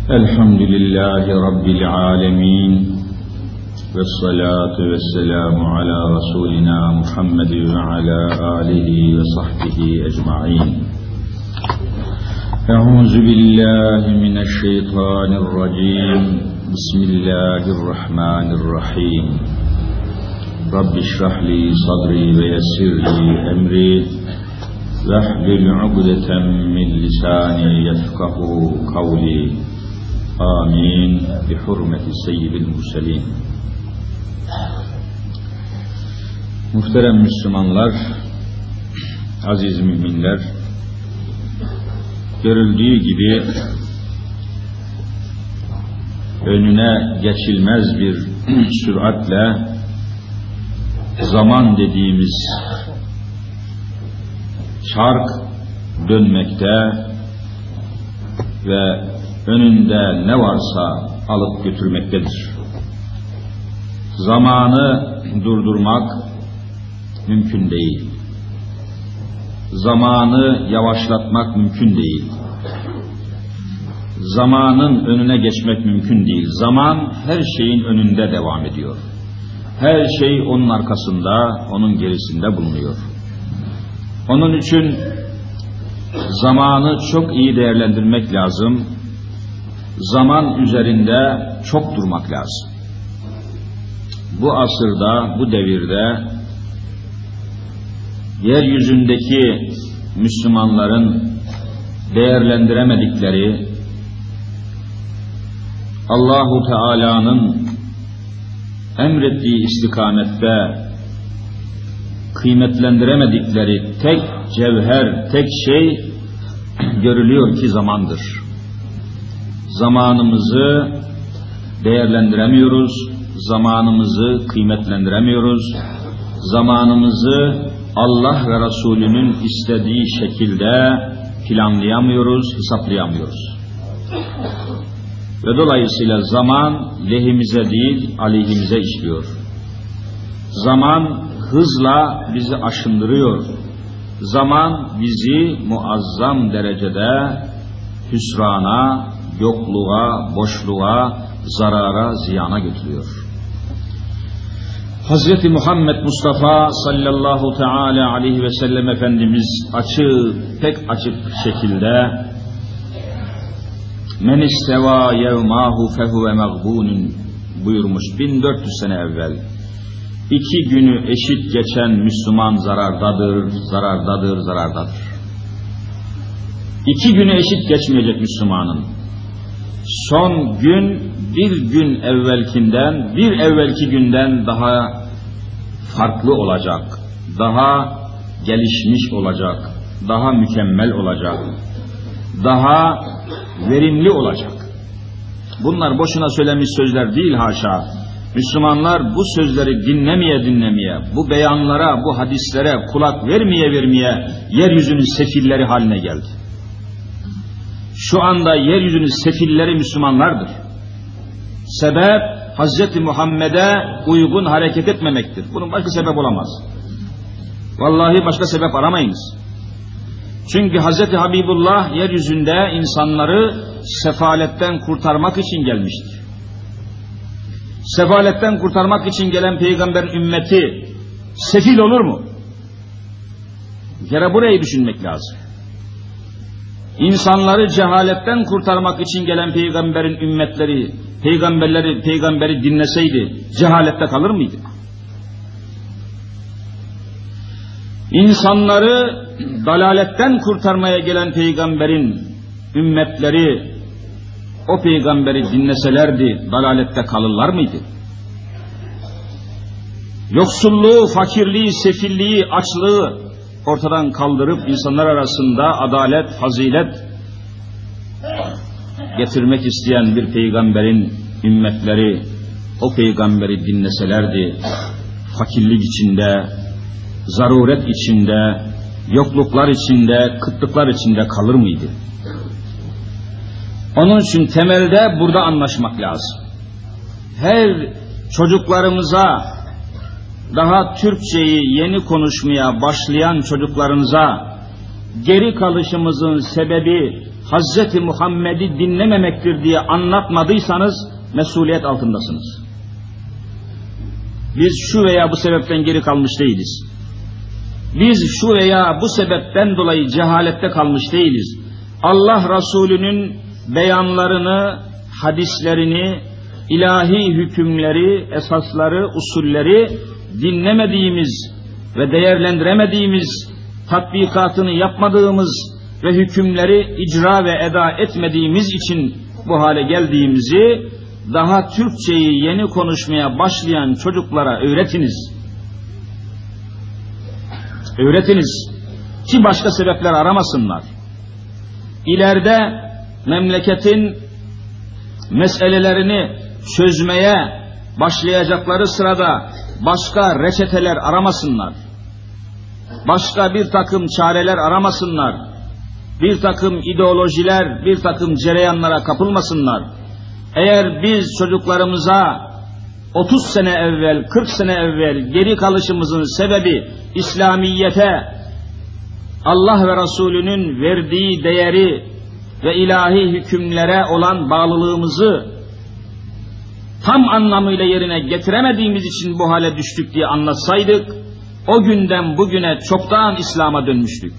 Elhamdülillahi Rabbil alemin. Vessalatu vesselamu ala Resulina Muhammed ve ala alihi ve sahbihi ecma'in. Euzu billahi mineşşeytanirracim. Bismillahirrahmanirrahim. Rabbi şrah li sadri ve yessir li emri. Vehlul ugdeten min lisani yefkahu kavli. Amin. Bi hurmeti seyyidil murselin. Muhterem Müslümanlar, aziz müminler, görüldüğü gibi önüne geçilmez bir süratle zaman dediğimiz çark dönmekte ve önünde ne varsa alıp götürmektedir. Zamanı durdurmak mümkün değil. Zamanı yavaşlatmak mümkün değil. Zamanın önüne geçmek mümkün değil. Zaman her şeyin önünde devam ediyor. Her şey onun arkasında, onun gerisinde bulunuyor. Onun için zamanı çok iyi değerlendirmek lazım. Zaman üzerinde çok durmak lazım. Bu asırda, bu devirde yeryüzündeki Müslümanların değerlendiremedikleri, Allahu Teala'nın emrettiği istikamette kıymetlendiremedikleri tek cevher, tek şey görülüyor ki zamandır. Zamanımızı değerlendiremiyoruz, zamanımızı kıymetlendiremiyoruz, zamanımızı Allah ve Resulünün istediği şekilde planlayamıyoruz, hesaplayamıyoruz. Ve dolayısıyla zaman lehimize değil, aleyhimize işliyor. Zaman hızla bizi aşındırıyor. Zaman bizi muazzam derecede hüsrana, yokluğa, boşluğa, zarara, ziyana götürüyor. Hazreti Muhammed Mustafa sallallahu teala aleyhi ve sellem Efendimiz pek açık şekilde men isteva yevmahu fehuve mağbunun buyurmuş 1400 sene evvel. 2 günü eşit geçen Müslüman zarardadır. 2 günü eşit geçmeyecek Müslümanın. Son gün bir gün evvelkinden, bir evvelki günden daha farklı olacak, daha gelişmiş olacak, daha mükemmel olacak, daha verimli olacak. Bunlar boşuna söylenmiş sözler değil haşa. Müslümanlar bu sözleri dinlemeye, bu beyanlara, bu hadislere kulak vermeye yeryüzünün sefilleri haline geldi. Şu anda yeryüzünün sefilleri Müslümanlardır. Sebep Hazreti Muhammed'e uygun hareket etmemektir. Bunun başka sebep olamaz. Vallahi başka sebep aramayınız. Çünkü Hazreti Habibullah yeryüzünde insanları sefaletten kurtarmak için gelmiştir. Sefaletten kurtarmak için gelen peygamberin ümmeti sefil olur mu? Bir kere burayı düşünmek lazım. İnsanları cehaletten kurtarmak için gelen peygamberin ümmetleri, peygamberi dinleseydi cehalette kalır mıydı? İnsanları dalaletten kurtarmaya gelen peygamberin ümmetleri o peygamberi dinleselerdi dalalette kalırlar mıydı? Yoksulluğu, fakirliği, sefilliği, açlığı ortadan kaldırıp insanlar arasında adalet, fazilet getirmek isteyen bir peygamberin ümmetleri o peygamberi dinleselerdi fakirlik içinde, zaruret içinde, yokluklar içinde, kıtlıklar içinde kalır mıydı? Onun için temelde burada anlaşmak lazım. Her çocuklarımıza, daha Türkçeyi yeni konuşmaya başlayan çocuklarımıza geri kalışımızın sebebi Hazreti Muhammed'i dinlememektir diye anlatmadıysanız mesuliyet altındasınız. Biz şu veya bu sebepten geri kalmış değiliz. Biz şu veya bu sebepten dolayı cehalette kalmış değiliz. Allah Resulü'nün beyanlarını, hadislerini, ilahi hükümleri, esasları, usulleri dinlemediğimiz ve değerlendiremediğimiz, tatbikatını yapmadığımız ve hükümleri icra ve eda etmediğimiz için bu hale geldiğimizi daha Türkçeyi yeni konuşmaya başlayan çocuklara öğretiniz. Öğretiniz ki başka sebepler aramasınlar. İleride memleketin meselelerini çözmeye başlayacakları sırada başka reçeteler aramasınlar. Başka bir takım çareler aramasınlar. Bir takım ideolojiler, bir takım cereyanlara kapılmasınlar. Eğer biz çocuklarımıza 30 sene evvel, 40 sene evvel geri kalışımızın sebebi İslamiyete, Allah ve Resulünün verdiği değeri ve ilahi hükümlere olan bağlılığımızı tam anlamıyla yerine getiremediğimiz için bu hale düştük diye anlatsaydık, o günden bugüne çoktan İslam'a dönmüştük.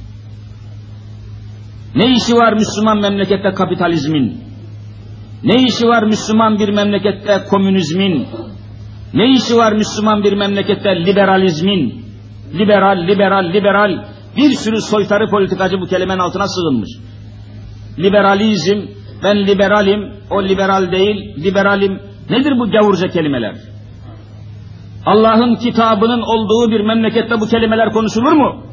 Ne işi var Müslüman memlekette kapitalizmin? Ne işi var Müslüman bir memlekette komünizmin? Ne işi var Müslüman bir memlekette liberalizmin? Liberal, bir sürü soytarı politikacı bu kelimenin altına sığınmış. Liberalizm, ben liberalim, o liberal değil, liberalim. Nedir bu gavurca kelimeler? Allah'ın kitabının olduğu bir memlekette bu kelimeler konuşulur mu?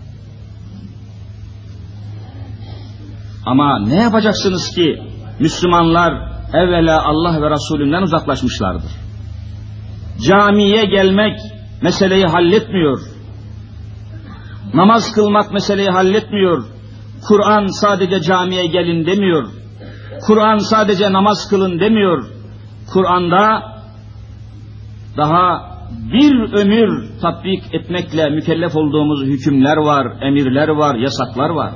Ama ne yapacaksınız ki Müslümanlar evvela Allah ve Resulünden uzaklaşmışlardır. Camiye gelmek meseleyi halletmiyor. Namaz kılmak meseleyi halletmiyor. Kur'an sadece camiye gelin demiyor. Kur'an sadece namaz kılın demiyor. Kur'an'da daha bir ömür tatbik etmekle mükellef olduğumuz hükümler var, emirler var, yasaklar var.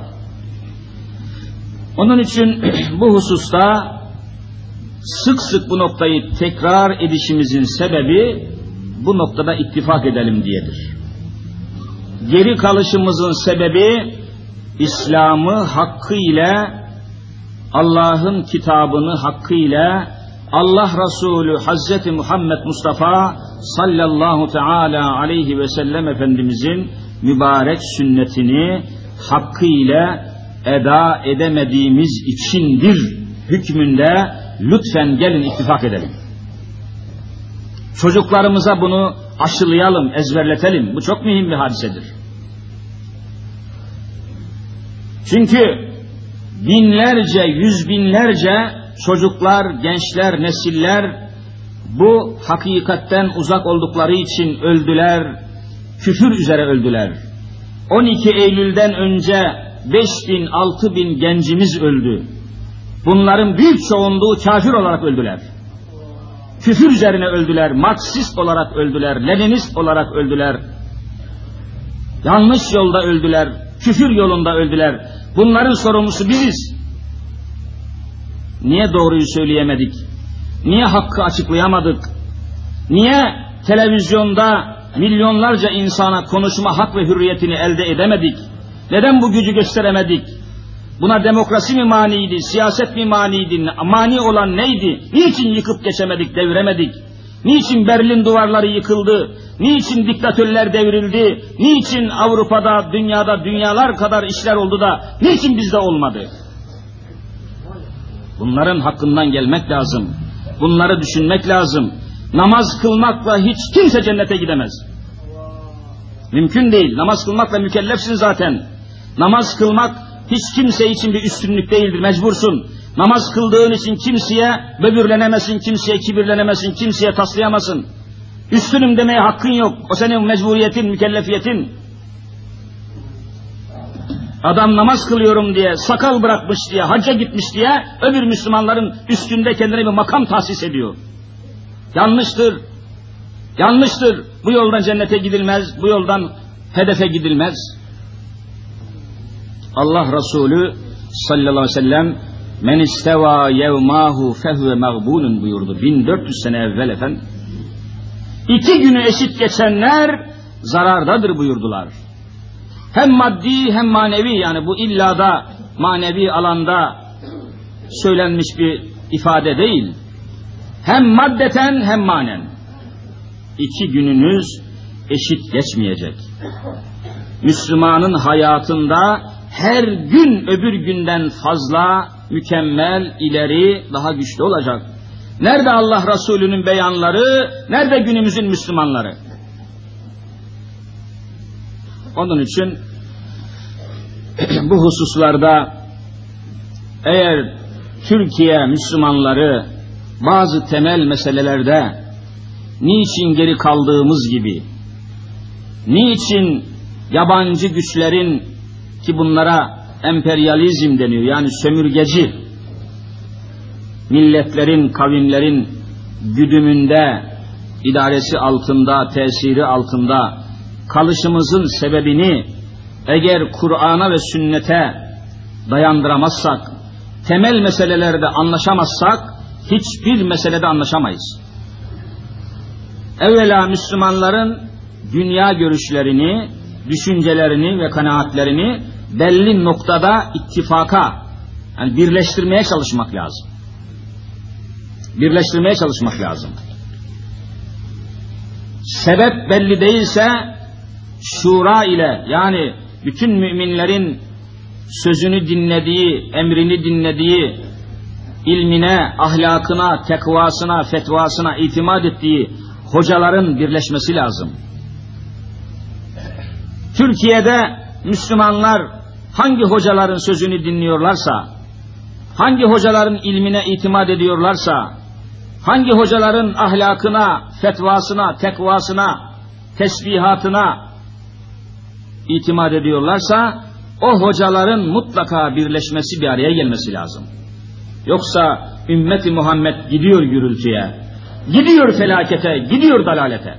Onun için bu hususta sık sık bu noktayı tekrar edişimizin sebebi bu noktada ittifak edelim diyedir. Geri kalışımızın sebebi İslam'ı hakkıyla, Allah'ın kitabını hakkıyla, Allah Resulü Hazreti Muhammed Mustafa sallallahu teala aleyhi ve sellem Efendimizin mübarek sünnetini hakkıyla eda edemediğimiz içindir hükmünde lütfen gelin ittifak edelim. Çocuklarımıza bunu aşılayalım, ezberletelim. Bu çok mühim bir hadisedir. Çünkü binlerce, yüz binlerce çocuklar, gençler, nesiller bu hakikatten uzak oldukları için öldüler, küfür üzere öldüler. 12 Eylül'den önce 5.000, 6.000 gencimiz öldü. Bunların büyük çoğunluğu kafir olarak öldüler. Küfür üzerine öldüler, Marksist olarak öldüler, Leninist olarak öldüler. Yanlış yolda öldüler, küfür yolunda öldüler. Bunların sorumlusu biziz. Niye doğruyu söyleyemedik? Niye hakkı açıklayamadık? Niye televizyonda milyonlarca insana konuşma hak ve hürriyetini elde edemedik? Neden bu gücü gösteremedik? Buna demokrasi mi maniydi, siyaset mi maniydi, mani olan neydi? Niçin yıkıp geçemedik, deviremedik? Niçin Berlin duvarları yıkıldı? Niçin diktatörler devrildi? Niçin Avrupa'da, dünyada dünyalar kadar işler oldu da niçin bizde olmadı? Bunların hakkından gelmek lazım. Bunları düşünmek lazım. Namaz kılmakla hiç kimse cennete gidemez. Mümkün değil. Namaz kılmakla mükellefsin zaten. Namaz kılmak hiç kimse için bir üstünlük değildir, mecbursun. Namaz kıldığın için kimseye böbürlenemezsin, kimseye kibirlenemezsin, kimseye taslayamasın. Üstünüm demeye hakkın yok. O senin mecburiyetin, mükellefiyetin. Adam namaz kılıyorum diye, sakal bırakmış diye, hacca gitmiş diye öbür Müslümanların üstünde kendine bir makam tahsis ediyor. Yanlıştır. Yanlıştır. Bu yoldan cennete gidilmez, bu yoldan hedefe gidilmez. Allah Resulü sallallahu aleyhi ve sellem men isteva yevmahu fehuve mağbunun buyurdu. 1400 sene evvel efendim. 2 günü eşit geçenler zarardadır buyurdular. Hem maddi hem manevi, yani bu illa da manevi alanda söylenmiş bir ifade değil. Hem maddeten hem manen. 2 gününüz eşit geçmeyecek. Müslümanın hayatında her gün öbür günden fazla, mükemmel, ileri, daha güçlü olacak. Nerede Allah Resulü'nün beyanları, nerede günümüzün Müslümanları? Onun için bu hususlarda eğer Türkiye Müslümanları bazı temel meselelerde niçin geri kaldığımız gibi, niçin yabancı güçlerin, ki bunlara emperyalizm deniyor, yani sömürgeci milletlerin, kavimlerin güdümünde, idaresi altında, tesiri altında kalışımızın sebebini eğer Kur'an'a ve sünnete dayandıramazsak, temel meselelerde anlaşamazsak hiçbir meselede anlaşamayız. Evvela Müslümanların dünya görüşlerini, düşüncelerini ve kanaatlerini belli noktada ittifaka, yani birleştirmeye çalışmak lazım. Birleştirmeye çalışmak lazım. Sebep belli değilse şura ile, yani bütün müminlerin sözünü dinlediği, emrini dinlediği, ilmine, ahlakına, tekvasına, fetvasına itimat ettiği hocaların birleşmesi lazım. Türkiye'de Müslümanlar hangi hocaların sözünü dinliyorlarsa, hangi hocaların ilmine itimat ediyorlarsa, hangi hocaların ahlakına, fetvasına, tekvasına, tesbihatına itimat ediyorlarsa, o hocaların mutlaka birleşmesi, bir araya gelmesi lazım. Yoksa ümmeti Muhammed gidiyor gürültüye, gidiyor felakete, gidiyor dalalete.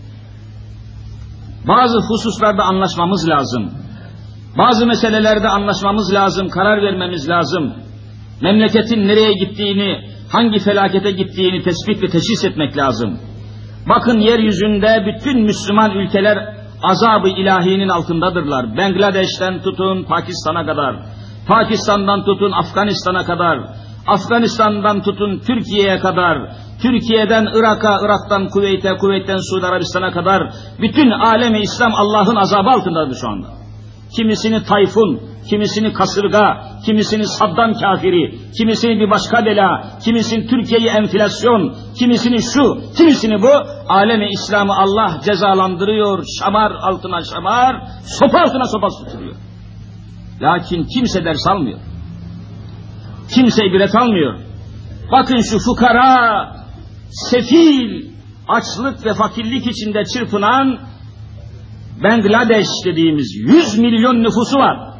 Bazı hususlarda anlaşmamız lazım. Bazı meselelerde anlaşmamız lazım, karar vermemiz lazım. Memleketin nereye gittiğini, hangi felakete gittiğini tespit ve teşhis etmek lazım. Bakın, yeryüzünde bütün Müslüman ülkeler azab-ı ilahinin altındadırlar. Bangladeş'ten tutun Pakistan'a kadar, Pakistan'dan tutun Afganistan'a kadar, Afganistan'dan tutun Türkiye'ye kadar, Türkiye'den Irak'a, Irak'tan Kuveyt'e, Kuveyt'ten Suudi Arabistan'a kadar bütün alem-i İslam Allah'ın azabı altındadır şu anda. Kimisini tayfun, kimisini kasırga, kimisini Saddam kafiri, kimisini bir başka bela, kimisini Türkiye'yi enflasyon, kimisini şu, kimisini bu. Alem-i İslam'ı Allah cezalandırıyor, şamar altına şamar, sopa altına sopa tutuyor. Lakin kimse ders almıyor. Kimse ibret almıyor. Bakın şu fukara, sefil, açlık ve fakirlik içinde çırpınan Bangladeş dediğimiz 100 milyon nüfusu var.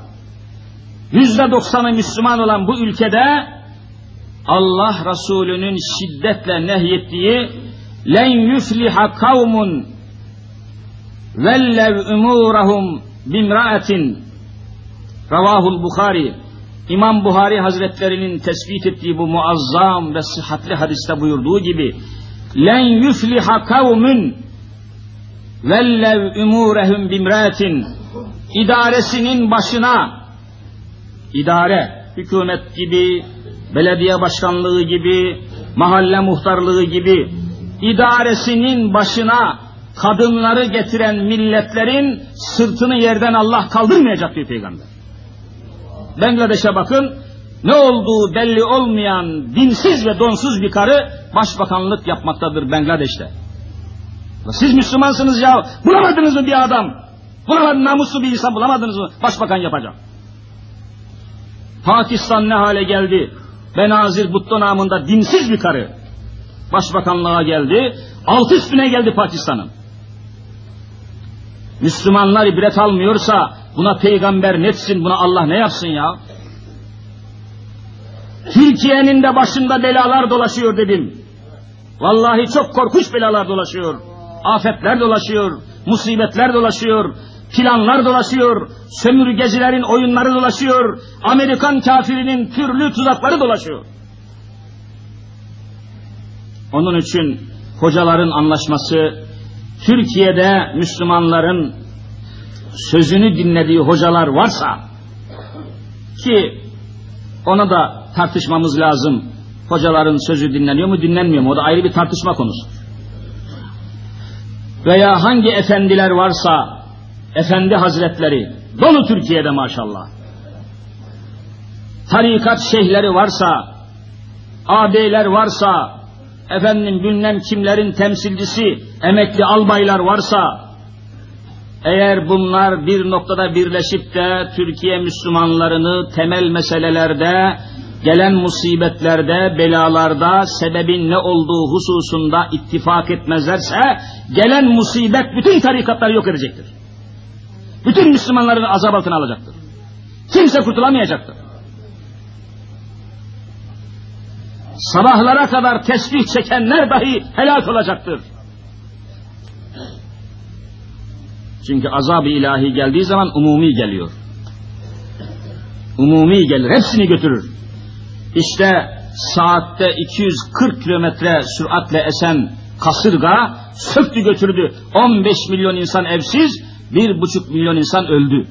%90'ı Müslüman olan bu ülkede Allah Resulü'nün şiddetle nehyettiği len yufliha kavmun vellev umurahum bimraatin, Ravahul Buhari, İmam Buhari Hazretlerinin tespit ettiği bu muazzam ve sıhhatli hadiste buyurduğu gibi len yufliha kavmun vellev umurahum bimraatin, idaresinin başına, idare, hükümet gibi, belediye başkanlığı gibi, mahalle muhtarlığı gibi idaresinin başına kadınları getiren milletlerin sırtını yerden Allah kaldırmayacak diyor Peygamber. Bangladeş'e bakın, ne olduğu belli olmayan dinsiz ve donsuz bir karı başbakanlık yapmaktadır Bangladeş'te. Siz Müslümansınız ya, bulamadınız mı bir adam? Bulamadınız, namuslu bir insan bulamadınız mı başbakan yapacak? Pakistan ne hale geldi? Benazir Bhutto namında dinsiz bir karı başbakanlığa geldi, alt üstüne geldi Pakistan'ın. Müslümanlar ibret almıyorsa buna peygamber ne etsin, buna Allah ne yapsın ya? Türkiye'nin de başında belalar dolaşıyor dedim. Vallahi çok korkunç belalar dolaşıyor. Afetler dolaşıyor, musibetler dolaşıyor. planlar dolaşıyor, sömürgecilerin oyunları dolaşıyor, Amerikan kafirinin türlü tuzakları dolaşıyor. Onun için hocaların anlaşması, Türkiye'de Müslümanların sözünü dinlediği hocalar varsa, ki ona da tartışmamız lazım, hocaların sözü dinleniyor mu dinlenmiyor mu, o da ayrı bir tartışma konusu. Veya hangi efendiler varsa, efendi hazretleri dolu Türkiye'de maşallah, tarikat şeyhleri varsa, ağabeyler varsa, efendim bilmem kimlerin temsilcisi, emekli albaylar varsa, eğer bunlar bir noktada birleşip de Türkiye Müslümanlarını temel meselelerde, gelen musibetlerde, belalarda sebebin ne olduğu hususunda ittifak etmezlerse, gelen musibet bütün tarikatları yok edecektir. Bütün Müslümanların azap altına alacaktır. Kimse kurtulamayacaktır. Sabahlara kadar tesbih çekenler dahi helak olacaktır. Çünkü azab-ı ilahi geldiği zaman umumi geliyor. Umumi gelir, hepsini götürür. İşte saatte 240 kilometre süratle esen kasırga söktü götürdü. 15 milyon insan evsiz, 1,5 milyon insan öldü.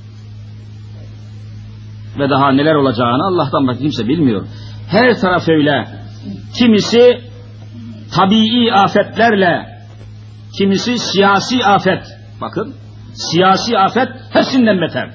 Ve daha neler olacağını Allah'tan başka kimse bilmiyor. Her taraf öyle. Kimisi tabii afetlerle, kimisi siyasi afet. Bakın, siyasi afet hepsinden beter.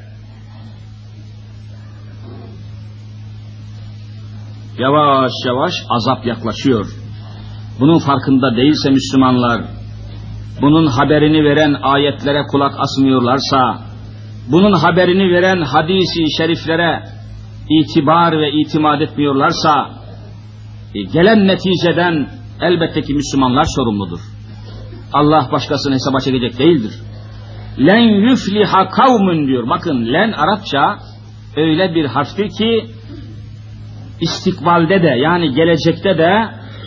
Yavaş yavaş azap yaklaşıyor. Bunun farkında değilse Müslümanlar, bunun haberini veren ayetlere kulak asmıyorlarsa, bunun haberini veren hadisi şeriflere itibar ve itimat etmiyorlarsa, gelen neticeden elbette ki Müslümanlar sorumludur. Allah başkasını hesaba çekecek değildir. Len yufliha kavmun diyor. Bakın, len Arapça öyle bir harftir ki istikbalde de, yani gelecekte de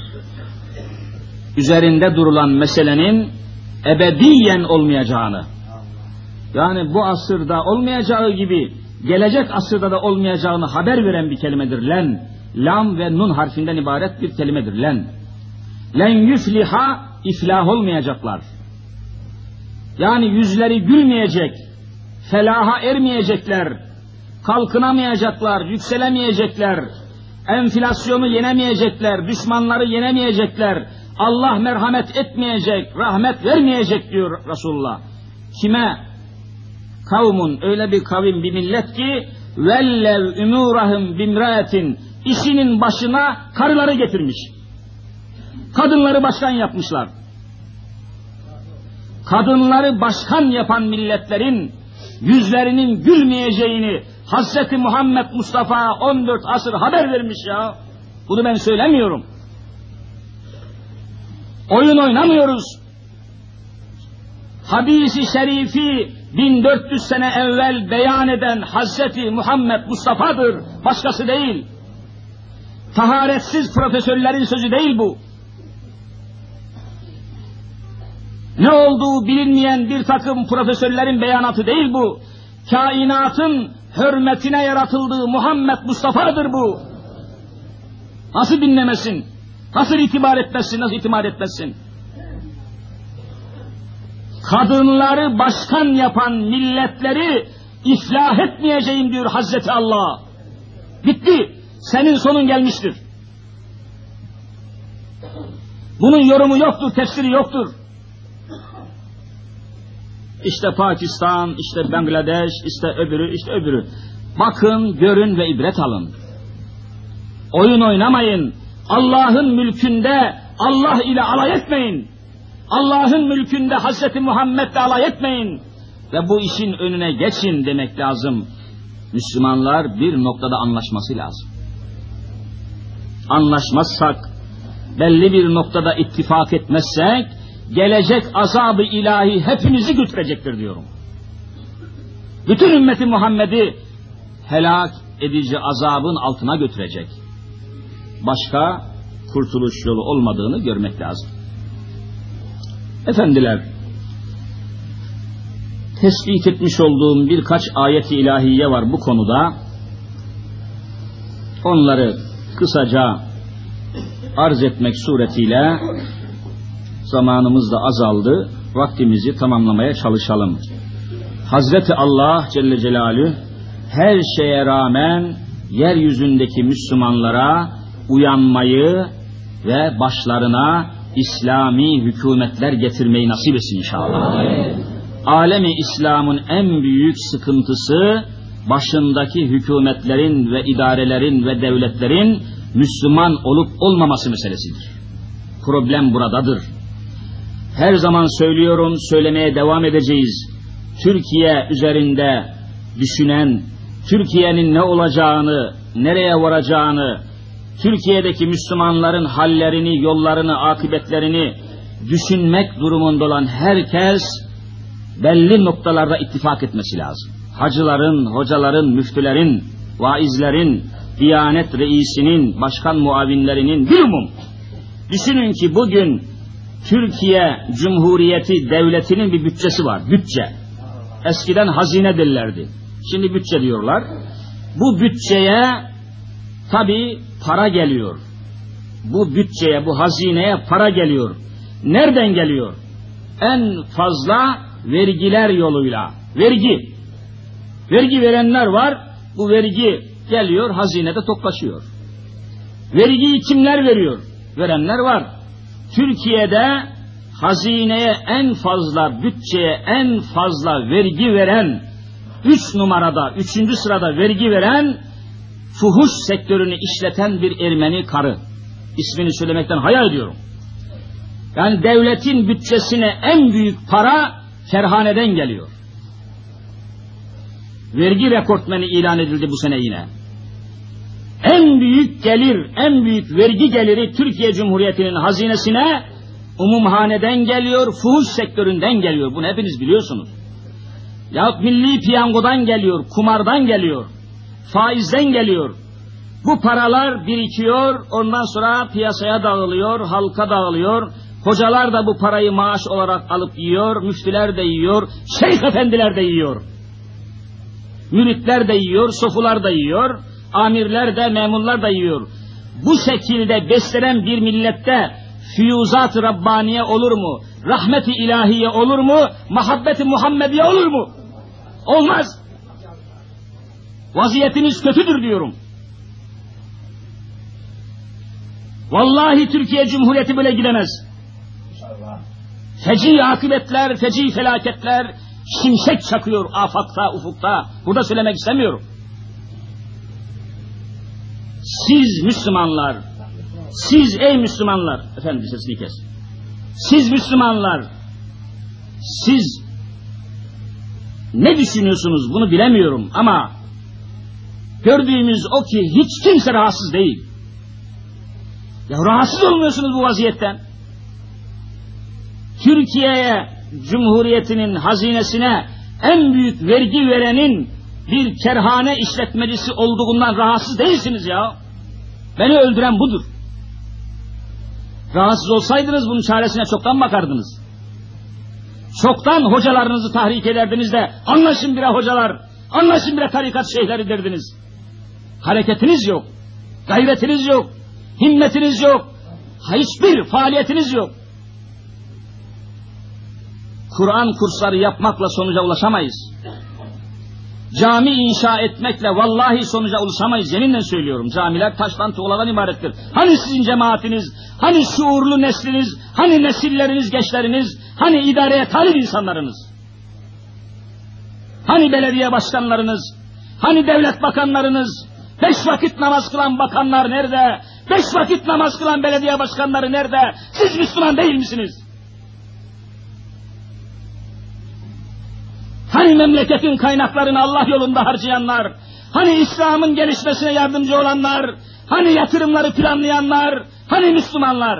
üzerinde durulan meselenin ebediyen olmayacağını, yani bu asırda olmayacağı gibi gelecek asırda da olmayacağını haber veren bir kelimedir len. Lam ve nun harfinden ibaret bir kelimedir len. Len yufliha, iflah olmayacaklar. Yani yüzleri gülmeyecek, felaha ermeyecekler, kalkınamayacaklar, yükselemeyecekler, enflasyonu yenemeyecekler, düşmanları yenemeyecekler, Allah merhamet etmeyecek, rahmet vermeyecek diyor Resulullah. Kime? Kavmun, öyle bir kavim, bir millet ki vellev umurahum bimraatin, işinin başına karıları getirmiş. Kadınları başkan yapmışlar. Kadınları başkan yapan milletlerin yüzlerinin gülmeyeceğini Hazreti Muhammed Mustafa 14 asır haber vermiş ya. Bunu ben söylemiyorum. Oyun oynamıyoruz. Hadis-i şerifi 1400 sene evvel beyan eden Hazreti Muhammed Mustafa'dır, başkası değil. Taharetsiz profesörlerin sözü değil bu. Ne olduğu bilinmeyen bir takım profesörlerin beyanatı değil bu. Kainatın hürmetine yaratıldığı Muhammed Mustafa'dır bu. Nasıl dinlemesin? Nasıl itibar etmezsin? Nasıl itibar etmezsin? Kadınları başkan yapan milletleri iflah etmeyeceğim diyor Hazreti Allah. Bitti. Senin sonun gelmiştir. Bunun yorumu yoktur, tefsiri yoktur. İşte Pakistan, işte Bangladeş, işte öbürü, işte öbürü. Bakın, görün ve ibret alın. Oyun oynamayın. Allah'ın mülkünde Allah ile alay etmeyin. Allah'ın mülkünde Hazreti Muhammed'le alay etmeyin. Ve bu işin önüne geçin demek lazım. Müslümanlar bir noktada anlaşması lazım. Anlaşmazsak, belli bir noktada ittifak etmezsek, gelecek azab-ı ilahi hepimizi götürecektir diyorum. Bütün ümmeti Muhammed'i helak edici azabın altına götürecek. Başka kurtuluş yolu olmadığını görmek lazım. Efendiler, tespit etmiş olduğum birkaç ayet-i ilahiye var bu konuda. Onları kısaca arz etmek suretiyle zamanımız da azaldı. Vaktimizi tamamlamaya çalışalım. Hazreti Allah Celle Celaluhu her şeye rağmen yeryüzündeki Müslümanlara uyanmayı ve başlarına İslami hükümetler getirmeyi nasip etsin inşallah. Alemi İslam'ın en büyük sıkıntısı başındaki hükümetlerin ve idarelerin ve devletlerin Müslüman olup olmaması meselesidir. Problem buradadır. Her zaman söylüyorum, söylemeye devam edeceğiz. Türkiye üzerinde düşünen, Türkiye'nin ne olacağını, nereye varacağını, Türkiye'deki Müslümanların hallerini, yollarını, akıbetlerini düşünmek durumunda olan herkes belli noktalarda ittifak etmesi lazım. Hacıların, hocaların, müftülerin, vaizlerin, Diyanet reisinin, başkan muavinlerinin bilumum. Düşünün ki bugün Türkiye Cumhuriyeti Devleti'nin bir bütçesi var. Bütçe. Eskiden hazine derlerdi. Şimdi bütçe diyorlar. Bu bütçeye tabii para geliyor. Bu bütçeye, bu hazineye para geliyor. Nereden geliyor? En fazla vergiler yoluyla. Vergi. Vergi verenler var. Bu vergi geliyor, hazinede toplaşıyor. Vergiyi kimler veriyor? Verenler var. Türkiye'de hazineye en fazla, bütçeye en fazla vergi veren, 3 numarada, 3. sırada vergi veren, fuhuş sektörünü işleten bir Ermeni karı. İsmini söylemekten haya ediyorum. Yani devletin bütçesine en büyük para kerhaneden geliyor. Vergi rekortmeni ilan edildi bu sene yine. En büyük gelir, en büyük vergi geliri Türkiye Cumhuriyeti'nin hazinesine umumhaneden geliyor, fuhuş sektöründen geliyor. Bunu hepiniz biliyorsunuz. Yahut milli piyangodan geliyor, kumardan geliyor, faizden geliyor. Bu paralar birikiyor, ondan sonra piyasaya dağılıyor, halka dağılıyor. Hocalar da bu parayı maaş olarak alıp yiyor, müftüler de yiyor, şeyh efendiler de yiyor. Müritler de yiyor, sofular da yiyor, amirler de, memurlar da yiyor. Bu şekilde beslenen bir millette füyuzat-ı Rabbaniye olur mu? Rahmet-i ilahiye olur mu? Muhabbet-i Muhammediye olur mu? Olmaz. Vaziyetiniz kötüdür diyorum. Vallahi Türkiye Cumhuriyeti böyle gidemez. Feci akıbetler, feci felaketler şimşek çakıyor afakta, ufukta. Burada söylemek istemiyorum. Siz Müslümanlar, siz ey Müslümanlar, efendim sesini kes. Siz Müslümanlar, siz ne düşünüyorsunuz bunu bilemiyorum ama gördüğümüz o ki hiç kimse rahatsız değil. Ya rahatsız olmuyorsunuz bu vaziyetten. Türkiye'ye Cumhuriyeti'nin hazinesine en büyük vergi verenin bir kerhane işletmecisi olduğundan rahatsız değilsiniz ya. Beni öldüren budur. Rahatsız olsaydınız bunun çaresine çoktan bakardınız. Çoktan hocalarınızı tahrik ederdiniz de anlaşın bire hocalar, anlaşın bire tarikat şeyhleri derdiniz. Hareketiniz yok, gayretiniz yok, himmetiniz yok, hiçbir faaliyetiniz yok. Kur'an kursları yapmakla sonuca ulaşamayız. Cami inşa etmekle vallahi sonuca ulaşamayız. Yeminle söylüyorum. Camiler taştan tuğladan ibarettir. Hani sizin cemaatiniz, hani şuurlu nesliniz, hani nesilleriniz, gençleriniz, hani idareye talip insanlarınız, hani belediye başkanlarınız, hani devlet bakanlarınız, 5 vakit namaz kılan bakanlar nerede? 5 vakit namaz kılan belediye başkanları nerede? Siz Müslüman değil misiniz? Hani memleketin kaynaklarını Allah yolunda harcayanlar, hani İslam'ın gelişmesine yardımcı olanlar, hani yatırımları planlayanlar, hani Müslümanlar?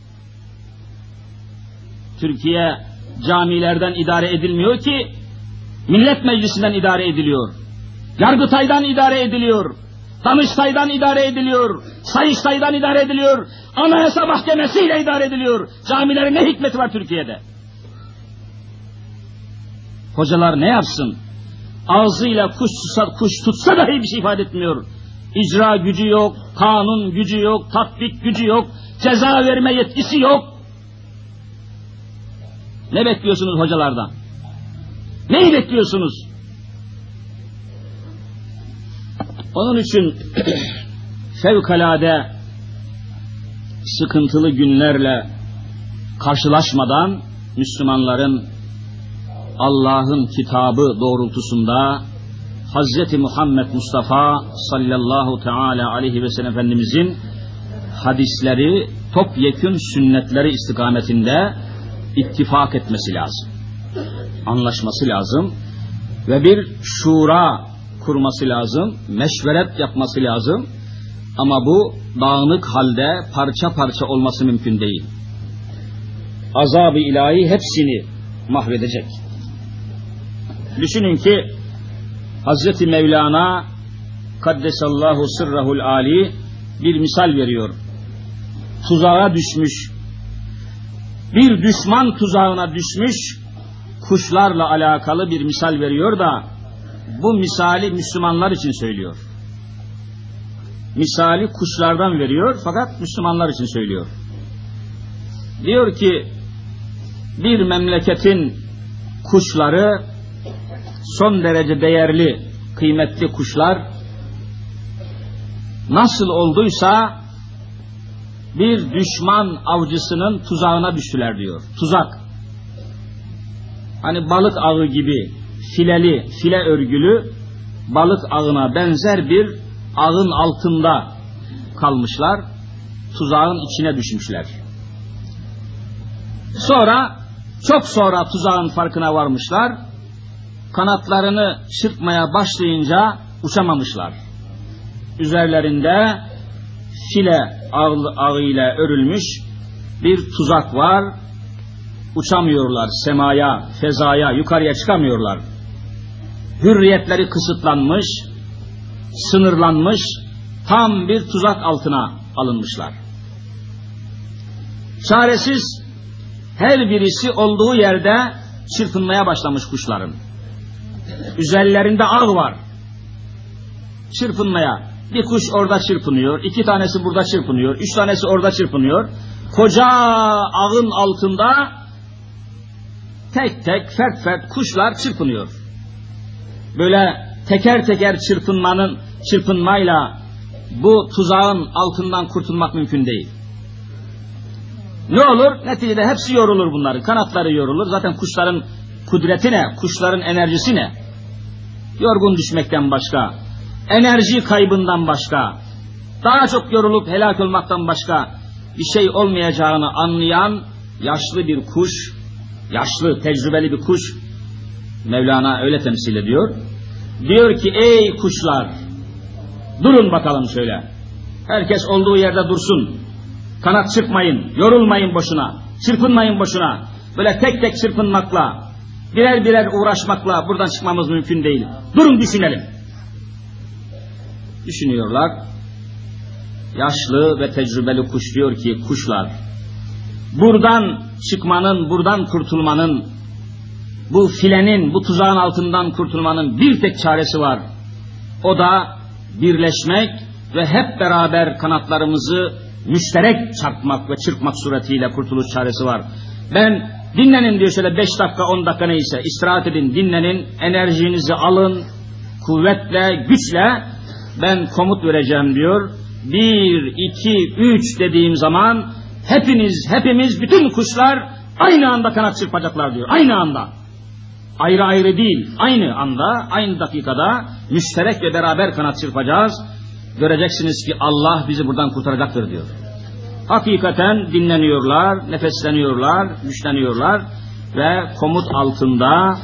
Türkiye camilerden idare edilmiyor ki, Millet Meclisi'nden idare ediliyor, Yargıtay'dan idare ediliyor, Danıştay'dan idare ediliyor, Sayıştay'dan idare ediliyor, Anayasa Mahkemesi'yle idare ediliyor. Camilerin ne hikmeti var Türkiye'de? Hocalar ne yapsın? Ağzıyla kuş tutsa dahi bir şey ifade etmiyor. İcra gücü yok, kanun gücü yok, tatbik gücü yok, ceza verme yetkisi yok. Ne bekliyorsunuz hocalardan? Neyi bekliyorsunuz? Onun için fevkalade sıkıntılı günlerle karşılaşmadan Müslümanların Allah'ın kitabı doğrultusunda Hz. Muhammed Mustafa sallallahu teala aleyhi ve sellem Efendimizin hadisleri, topyekün sünnetleri istikametinde ittifak etmesi lazım. Anlaşması lazım ve bir şura kurması lazım, meşveret yapması lazım. Ama bu dağınık halde parça parça olması mümkün değil. Azab-ı ilahi hepsini mahvedecek. Düşünün ki Hazreti Mevlana Kaddesallahu sırrahul ali bir misal veriyor. Tuzağa düşmüş, bir düşman tuzağına düşmüş kuşlarla alakalı bir misal veriyor da bu misali Müslümanlar için söylüyor. Misali kuşlardan veriyor fakat Müslümanlar için söylüyor. Diyor ki bir memleketin kuşları son derece değerli, kıymetli kuşlar nasıl olduysa bir düşman avcısının tuzağına düştüler diyor. Tuzak. Hani balık ağı gibi file örgülü balık ağına benzer bir ağın altında kalmışlar. Tuzağın içine düşmüşler. Çok sonra tuzağın farkına varmışlar. Kanatlarını çırpmaya başlayınca uçamamışlar. Üzerlerinde file ağıyla örülmüş bir tuzak var. Uçamıyorlar semaya, fezaya, yukarıya çıkamıyorlar. Hürriyetleri kısıtlanmış, sınırlanmış, tam bir tuzak altına alınmışlar. Çaresiz her birisi olduğu yerde çırpınmaya başlamış kuşların. Üzerlerinde ağ var. Çırpınmaya. Bir kuş orada çırpınıyor, 2 tanesi burada çırpınıyor, 3 tanesi orada çırpınıyor. Koca ağın altında tek tek, fert kuşlar çırpınıyor. Böyle teker teker çırpınmayla bu tuzağın altından kurtulmak mümkün değil. Ne olur? Neticede hepsi yorulur bunların. Kanatları yorulur. Zaten kuşların kudreti ne? Kuşların enerjisi ne? Yorgun düşmekten başka, enerji kaybından başka, daha çok yorulup helak olmaktan başka bir şey olmayacağını anlayan yaşlı bir kuş, yaşlı, tecrübeli bir kuş, Mevlana öyle temsil ediyor. Diyor ki ey kuşlar, durun bakalım şöyle. Herkes olduğu yerde dursun. Kanat çırpmayın, yorulmayın boşuna, çırpınmayın boşuna. Böyle tek tek çırpınmakla, birer birer uğraşmakla buradan çıkmamız mümkün değil. Durun düşünelim. Düşünüyorlar. Yaşlı ve tecrübeli kuş diyor ki kuşlar, buradan çıkmanın, buradan kurtulmanın, bu filenin, bu tuzağın altından kurtulmanın bir tek çaresi var. O da birleşmek ve hep beraber kanatlarımızı müşterek çarpmak ve çırpmak suretiyle kurtuluş çaresi var. Ben dinlenin diyor, şöyle 5 dakika 10 dakika neyse istirahat edin, dinlenin, enerjinizi alın, kuvvetle, güçle ben komut vereceğim diyor. 1, 2, 3 dediğim zaman hepimiz bütün kuşlar aynı anda kanat çırpacaklar diyor. Aynı anda. Ayrı ayrı değil. Aynı anda, aynı dakikada müşterek ve beraber kanat çırpacağız. Göreceksiniz ki Allah bizi buradan kurtaracaktır diyor. Hakikaten dinleniyorlar, nefesleniyorlar, güçleniyorlar ve komut altında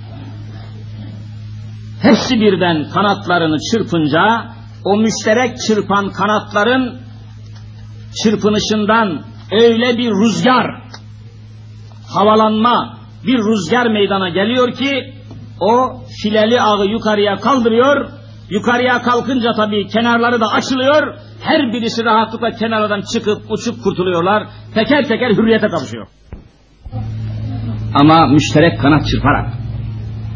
hepsi birden kanatlarını çırpınca o müşterek çırpan kanatların çırpınışından öyle bir rüzgar, havalanma, bir rüzgar meydana geliyor ki o fileli ağı yukarıya kaldırıyor. Yukarıya kalkınca tabii kenarları da açılıyor. Her birisi rahatlıkla kenardan çıkıp uçup kurtuluyorlar. Teker teker hürriyete kavuşuyor. Ama müşterek kanat çırparak.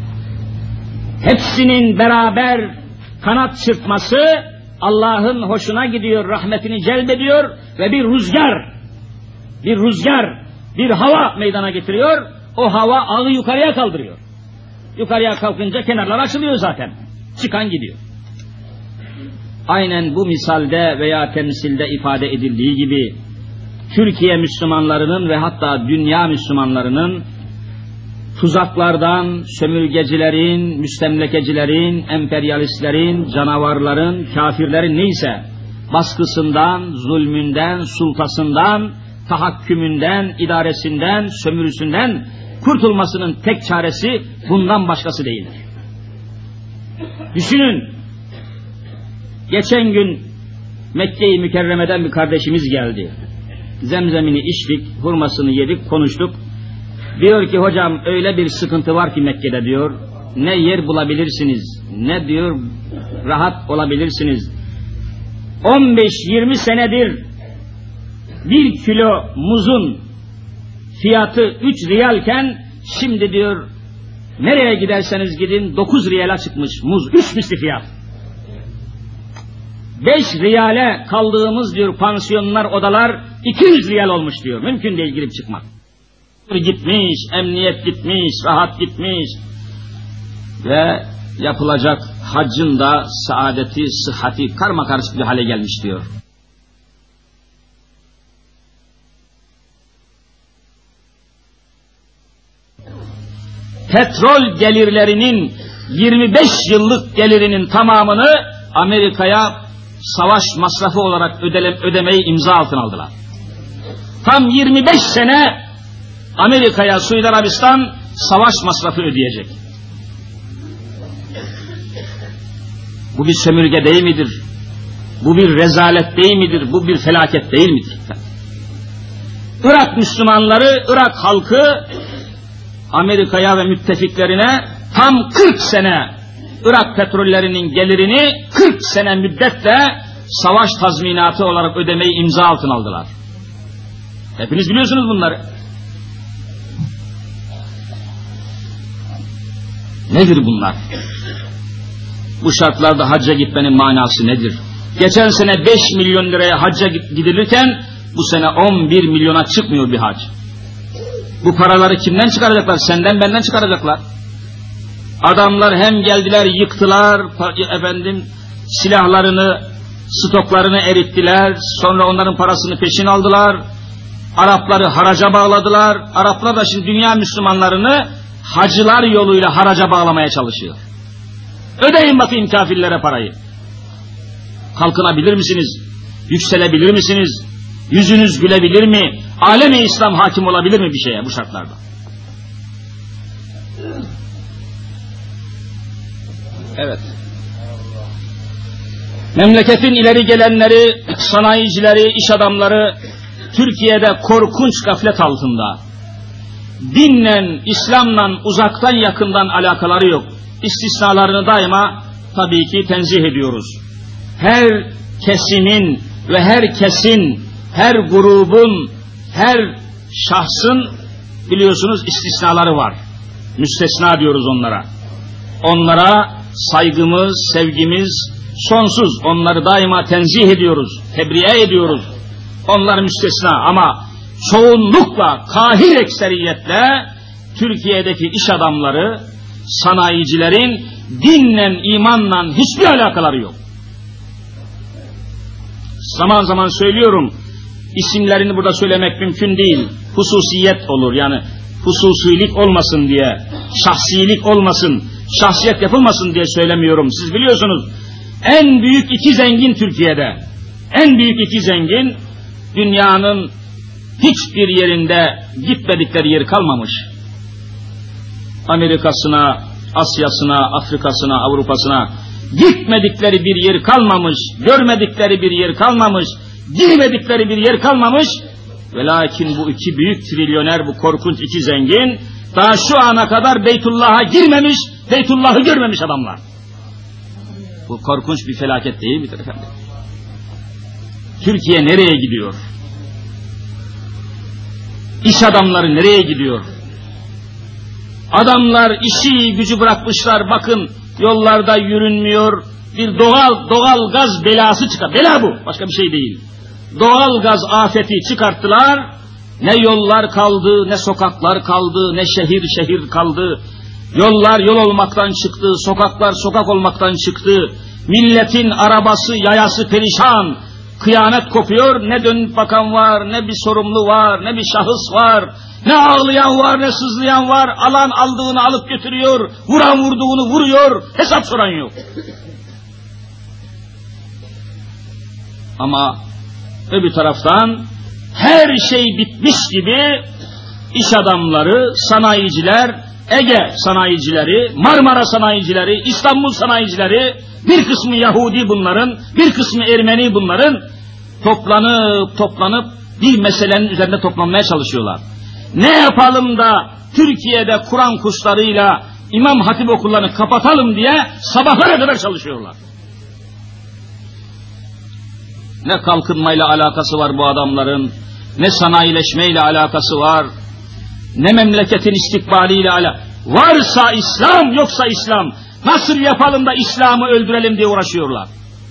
hepsinin beraber kanat çırpması Allah'ın hoşuna gidiyor, rahmetini celbediyor ve bir rüzgar, bir hava meydana getiriyor. O hava ağı yukarıya kaldırıyor. Yukarıya kalkınca kenarlar açılıyor zaten. Çıkan gidiyor. Aynen bu misalde veya temsilde ifade edildiği gibi Türkiye Müslümanlarının ve hatta dünya Müslümanlarının tuzaklardan, sömürgecilerin, müstemlekecilerin, emperyalistlerin, canavarların, kafirlerin neyse baskısından, zulmünden, sultasından, tahakkümünden, idaresinden, sömürüsünden kurtulmasının tek çaresi bundan başkası değildir. Düşünün, geçen gün Mekke-i Mükerreme'den bir kardeşimiz geldi. Zemzemini içtik, hurmasını yedik, konuştuk. Diyor ki hocam öyle bir sıkıntı var ki Mekke'de diyor. Ne yer bulabilirsiniz, ne diyor rahat olabilirsiniz. 15-20 senedir 1 kilo muzun fiyatı 3 riyalken şimdi diyor nereye giderseniz gidin 9 riyala çıkmış muz, 3 misli fiyat. 5 riyale kaldığımız diyor pansiyonlar, odalar 200 riyal olmuş diyor. Mümkün değil girip çıkmak. Gitmiş, emniyet gitmiş, rahat gitmiş ve yapılacak haccın da saadeti, sıhhati karmakarışık bir hale gelmiş diyor. Petrol gelirlerinin 25 yıllık gelirinin tamamını Amerika'ya savaş masrafı olarak ödemeyi imza altına aldılar. Tam 25 sene Amerika'ya Suudi Arabistan savaş masrafı ödeyecek. Bu bir sömürge değil midir? Bu bir rezalet değil midir? Bu bir felaket değil midir? Irak Müslümanları, Irak halkı Amerika'ya ve müttefiklerine tam 40 sene Irak petrollerinin gelirini 40 sene müddetle savaş tazminatı olarak ödemeyi imza altına aldılar. Hepiniz biliyorsunuz bunları. Nedir bunlar? Bu şartlarda hacca gitmenin manası nedir? Geçen sene 5 milyon liraya hacca gidilirken bu sene 11 milyona çıkmıyor bir hac. Bu paraları kimden çıkaracaklar? Senden benden çıkaracaklar. Adamlar hem geldiler yıktılar, silahlarını, stoklarını erittiler, sonra onların parasını peşin aldılar, Arapları haraca bağladılar. Araplar da şimdi dünya Müslümanlarını hacılar yoluyla haraca bağlamaya çalışıyor. Ödeyin bakayım kafirlere parayı. Kalkınabilir misiniz? Yükselebilir misiniz? Yüzünüz gülebilir mi? Alem-i İslam hakim olabilir mi bir şeye bu şartlarda? Evet. Memleketin ileri gelenleri, sanayicileri, iş adamları Türkiye'de korkunç gaflet altında. Dinle, İslam'la uzaktan yakından alakaları yok. İstisnalarını daima tabii ki tenzih ediyoruz. Her kesimin ve herkesin, her grubun, her şahsın biliyorsunuz istisnaları var. Müstesna diyoruz onlara. Onlara saygımız, sevgimiz sonsuz. Onları daima tenzih ediyoruz, tebriğe ediyoruz. Onlar müstesna ama çoğunlukla, kahir ekseriyetle Türkiye'deki iş adamları, sanayicilerin dinle, imanla hiçbir alakaları yok. Zaman zaman söylüyorum, isimlerini burada söylemek mümkün değil. Hususiyet olur, yani hususilik olmasın diye, şahsilik olmasın, şahsiyet yapılmasın diye söylemiyorum. Siz biliyorsunuz, en büyük iki zengin Türkiye'de, en büyük iki zengin, dünyanın hiçbir yerinde gitmedikleri yer kalmamış. Amerika'sına, Asya'sına, Afrika'sına, Avrupa'sına gitmedikleri bir yer kalmamış, görmedikleri bir yer kalmamış, girmedikleri bir yer kalmamış. Ve lakin bu iki büyük trilyoner, bu korkunç iki zengin daha şu ana kadar Beytullah'a girmemiş, Beytullah'ı görmemiş adamlar. Bu korkunç bir felaket değil midir efendim? Türkiye nereye gidiyor? İş adamları nereye gidiyor? Adamlar işi gücü bırakmışlar, bakın yollarda yürünmüyor, bir doğal gaz belası çıkar. Bela bu, başka bir şey değil. Doğal gaz afeti çıkarttılar, ne yollar kaldı, ne sokaklar kaldı, ne şehir kaldı. Yollar yol olmaktan çıktı, sokaklar sokak olmaktan çıktı. Milletin arabası, yayası perişan. Kıyamet kopuyor, ne dönüp bakan var, ne bir sorumlu var, ne bir şahıs var, ne ağlayan var, ne sızlayan var. Alan aldığını alıp götürüyor, vuran vurduğunu vuruyor, hesap soran yok. Ama öbür taraftan her şey bitmiş gibi iş adamları, sanayiciler, Ege sanayicileri, Marmara sanayicileri, İstanbul sanayicileri, bir kısmı Yahudi bunların, bir kısmı Ermeni bunların toplanıp bir meselenin üzerinde toplanmaya çalışıyorlar. Ne yapalım da Türkiye'de Kur'an kurslarıyla İmam Hatip okullarını kapatalım diye sabahlara kadar çalışıyorlar. Ne kalkınmayla alakası var bu adamların, ne sanayileşmeyle alakası var, ne memleketin istikbaliyle alakası. Varsa İslam, yoksa İslam. Nasıl yapalım da İslam'ı öldürelim diye uğraşıyorlar.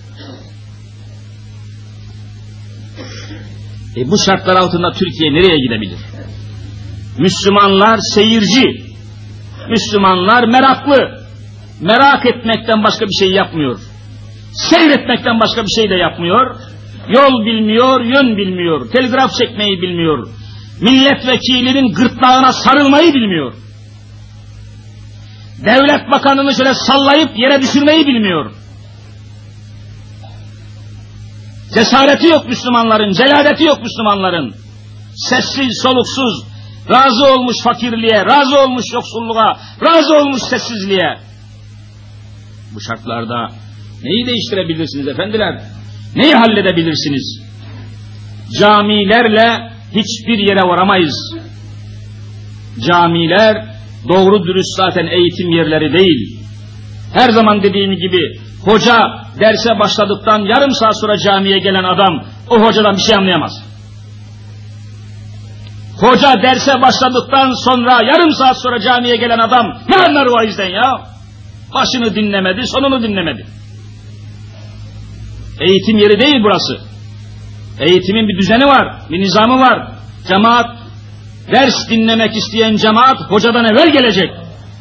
Bu şartlar altında Türkiye nereye gidebilir? Müslümanlar seyirci, Müslümanlar meraklı, merak etmekten başka bir şey yapmıyor. Seyretmekten başka bir şey de yapmıyor. Yol bilmiyor, yön bilmiyor, telgraf çekmeyi bilmiyor. Milletvekilinin gırtlağına sarılmayı bilmiyor. Devlet bakanını şöyle sallayıp yere düşürmeyi bilmiyor. Cesareti yok Müslümanların, celaleti yok Müslümanların. Sessiz, soluksuz, razı olmuş fakirliğe, razı olmuş yoksulluğa, razı olmuş sessizliğe. Bu şartlarda neyi değiştirebilirsiniz efendiler? Neyi halledebilirsiniz? Camilerle hiçbir yere varamayız. Camiler doğru dürüst zaten eğitim yerleri değil. Her zaman dediğim gibi hoca derse başladıktan yarım saat sonra camiye gelen adam o hocadan bir şey anlayamaz. Hoca derse başladıktan sonra yarım saat sonra camiye gelen adam ne anlar vaizden ya? Başını dinlemedi, sonunu dinlemedi. Eğitim yeri değil burası. Eğitimin bir düzeni var, bir nizamı var. Cemaat, ders dinlemek isteyen cemaat hocadan evvel gelecek.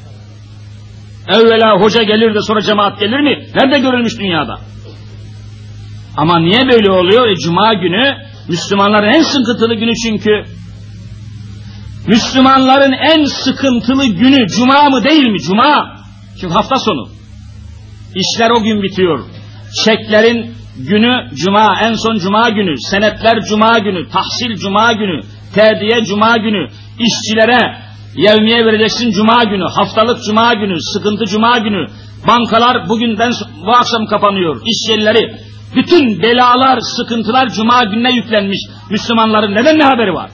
Evvela hoca gelir de sonra cemaat gelir mi? Nerede görülmüş dünyada? Ama niye böyle oluyor? Cuma günü Müslümanların en sıkıntılı günü çünkü. Müslümanların en sıkıntılı günü Cuma mı değil mi? Cuma. Çünkü hafta sonu. İşler o gün bitiyor. Çeklerin günü Cuma, en son Cuma günü, senetler Cuma günü, tahsil Cuma günü, terdiye Cuma günü, işçilere yevmiye vereceksin Cuma günü, haftalık Cuma günü, sıkıntı Cuma günü, bankalar bu akşam kapanıyor, iş yerleri, bütün belalar, sıkıntılar Cuma gününe yüklenmiş. Müslümanların neden ne haberi var?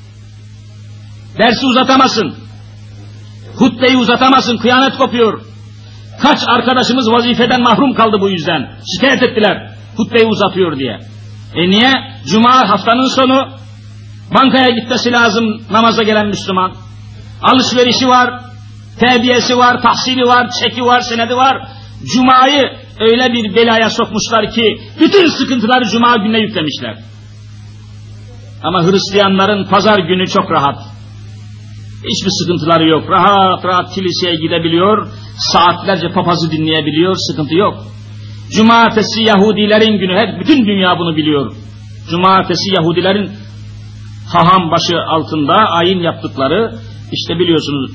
Dersi uzatamazsın, hutbeyi uzatamazsın, kıyamet kopuyor. Kaç arkadaşımız vazifeden mahrum kaldı bu yüzden, şikayet ettiler, hutbeyi uzatıyor diye. Niye? Cuma haftanın sonu, bankaya gitmesi lazım namaza gelen Müslüman. Alışverişi var, terbiyesi var, tahsili var, çeki var, senedi var. Cuma'yı öyle bir belaya sokmuşlar ki bütün sıkıntıları Cuma gününe yüklemişler. Ama Hristiyanların pazar günü çok rahat. Hiçbir sıkıntıları yok. Rahat rahat kiliseye gidebiliyor, saatlerce papazı dinleyebiliyor, sıkıntı yok. Cumartesi Yahudilerin günü, bütün dünya bunu biliyor. Cumartesi Yahudilerin haham başı altında ayin yaptıkları, işte biliyorsunuz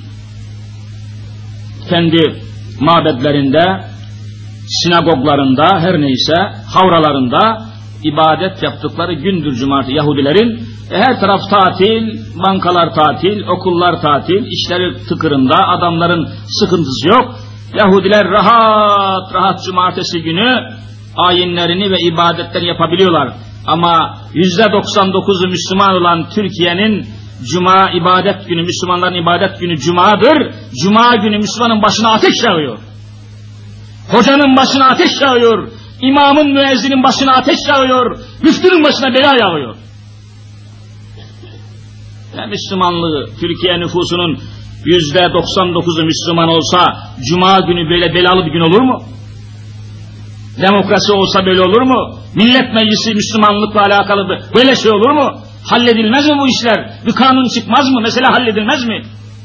kendi mabedlerinde, sinagoglarında, her neyse havralarında ibadet yaptıkları gündür cumartesi Yahudilerin. Her taraf tatil, bankalar tatil, okullar tatil, işleri tıkırında, adamların sıkıntısı yok. Yahudiler rahat rahat cumartesi günü ayinlerini ve ibadetlerini yapabiliyorlar. Ama %99'u Müslüman olan Türkiye'nin Cuma ibadet günü, Müslümanların ibadet günü Cuma'dır. Cuma günü Müslümanın başına ateş yağıyor. Hocanın başına ateş yağıyor. İmamın, müezzinin başına ateş yağıyor. Müftünün başına bela yağıyor. Ve Müslümanlığı, Türkiye nüfusunun %99'u Müslüman olsa Cuma günü böyle belalı bir gün olur mu? Demokrasi olsa böyle olur mu? Millet Meclisi Müslümanlıkla alakalı böyle şey olur mu? Halledilmez mi bu işler? Bir kanun çıkmaz mı? Mesele halledilmez mi?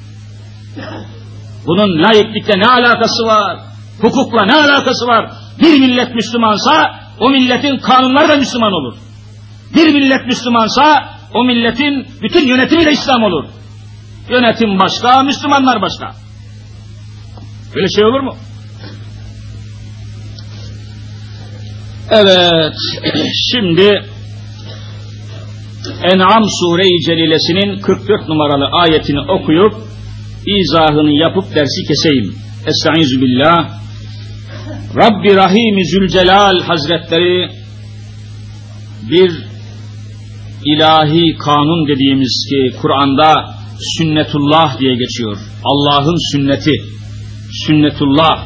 Bunun laiklikle ne alakası var? Hukukla ne alakası var? Bir millet Müslümansa o milletin kanunları da Müslüman olur. Bir millet Müslümansa o milletin bütün yönetimi de İslam olur. Yönetim başka, Müslümanlar başka. Böyle şey olur mu? Evet, şimdi En'am Sure-i Celilesinin 44 numaralı ayetini okuyup izahını yapıp dersi keseyim. Estaizu billah. Rabbi Rahim-i Zülcelal Hazretleri bir ilahi kanun dediğimiz ki Kur'an'da sünnetullah diye geçiyor. Allah'ın sünneti, sünnetullah.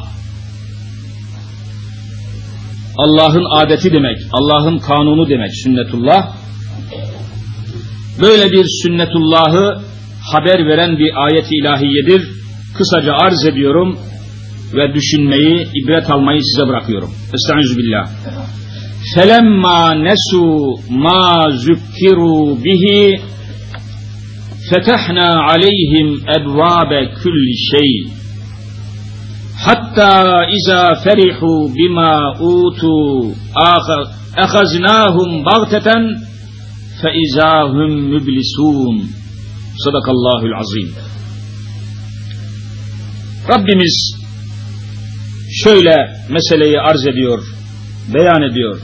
Allah'ın adeti demek, Allah'ın kanunu demek sünnetullah. Böyle bir sünnetullahı haber veren bir ayet-i ilahiyedir. Kısaca arz ediyorum ve düşünmeyi, ibret almayı size bırakıyorum. Estağfirullah. Felemma nesu ma zukkiru bihi fetahna aleyhim ebvabe kulli şey. Hatta iza ferihu bima utu ahaznahum bagteten fe izahum müblisun. Sadakallahul azim. Rabbimiz şöyle meseleyi arz ediyor, beyan ediyor.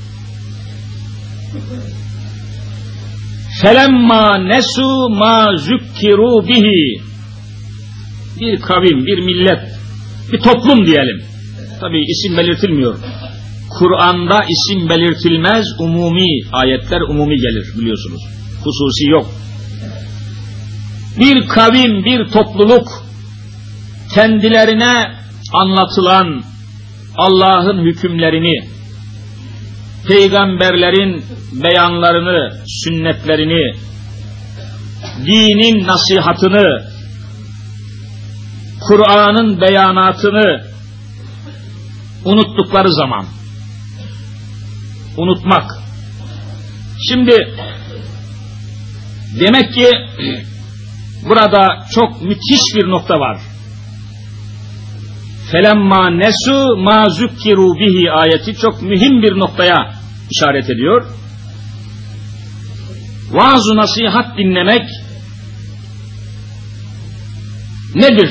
Felemma nesu ma zukkiru bihi. Bir kavim, bir millet, bir toplum diyelim. Tabii isim belirtilmiyor. Kur'an'da isim belirtilmez, umumi ayetler umumi gelir biliyorsunuz. Hususi yok. Bir kavim, bir topluluk kendilerine anlatılan Allah'ın hükümlerini, peygamberlerin beyanlarını, sünnetlerini, dinin nasihatını, Kur'an'ın beyanatını unuttukları zaman, unutmak. Şimdi demek ki burada çok müthiş bir nokta var. Felemma nesu ma zukkiru bihi ayeti çok mühim bir noktaya işaret ediyor. Vaaz-ı nasihat dinlemek nedir?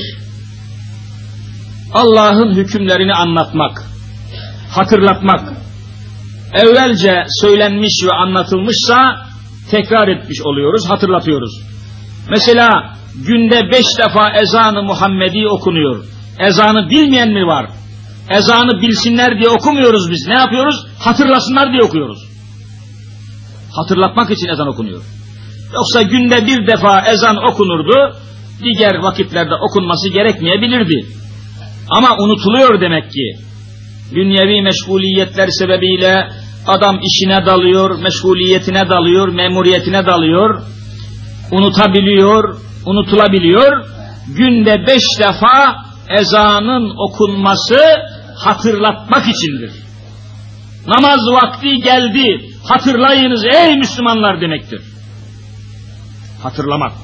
Allah'ın hükümlerini anlatmak, hatırlatmak. Evvelce söylenmiş ve anlatılmışsa tekrar etmiş oluyoruz, hatırlatıyoruz. Mesela günde 5 defa ezan-ı Muhammedi okunuyor. Ezanı bilmeyen mi var? Ezanı bilsinler diye okumuyoruz biz. Ne yapıyoruz? Hatırlasınlar diye okuyoruz. Hatırlatmak için ezan okunuyor. Yoksa günde 1 defa ezan okunurdu, diğer vakitlerde okunması gerekmeyebilirdi. Ama unutuluyor demek ki. Dünyevi meşguliyetler sebebiyle adam işine dalıyor, meşguliyetine dalıyor, memuriyetine dalıyor, unutabiliyor, unutulabiliyor. Günde 5 defa ezanın okunması hatırlatmak içindir. Namaz vakti geldi, hatırlayınız ey Müslümanlar demektir. Hatırlamak.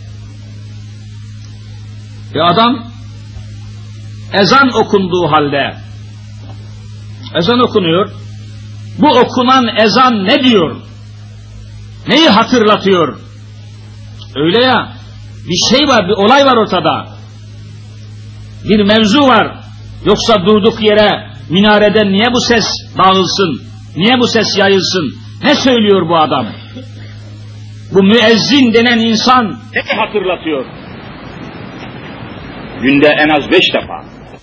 Adam ezan okunduğu halde, ezan okunuyor, bu okunan ezan ne diyor? Neyi hatırlatıyor? Öyle ya, bir şey var, bir olay var ortada. Bir mevzu var. Yoksa durduk yere minareden niye bu ses dağılsın? Niye bu ses yayılsın? Ne söylüyor bu adam? Bu müezzin denen insan ne hatırlatıyor? Günde en az 5 defa.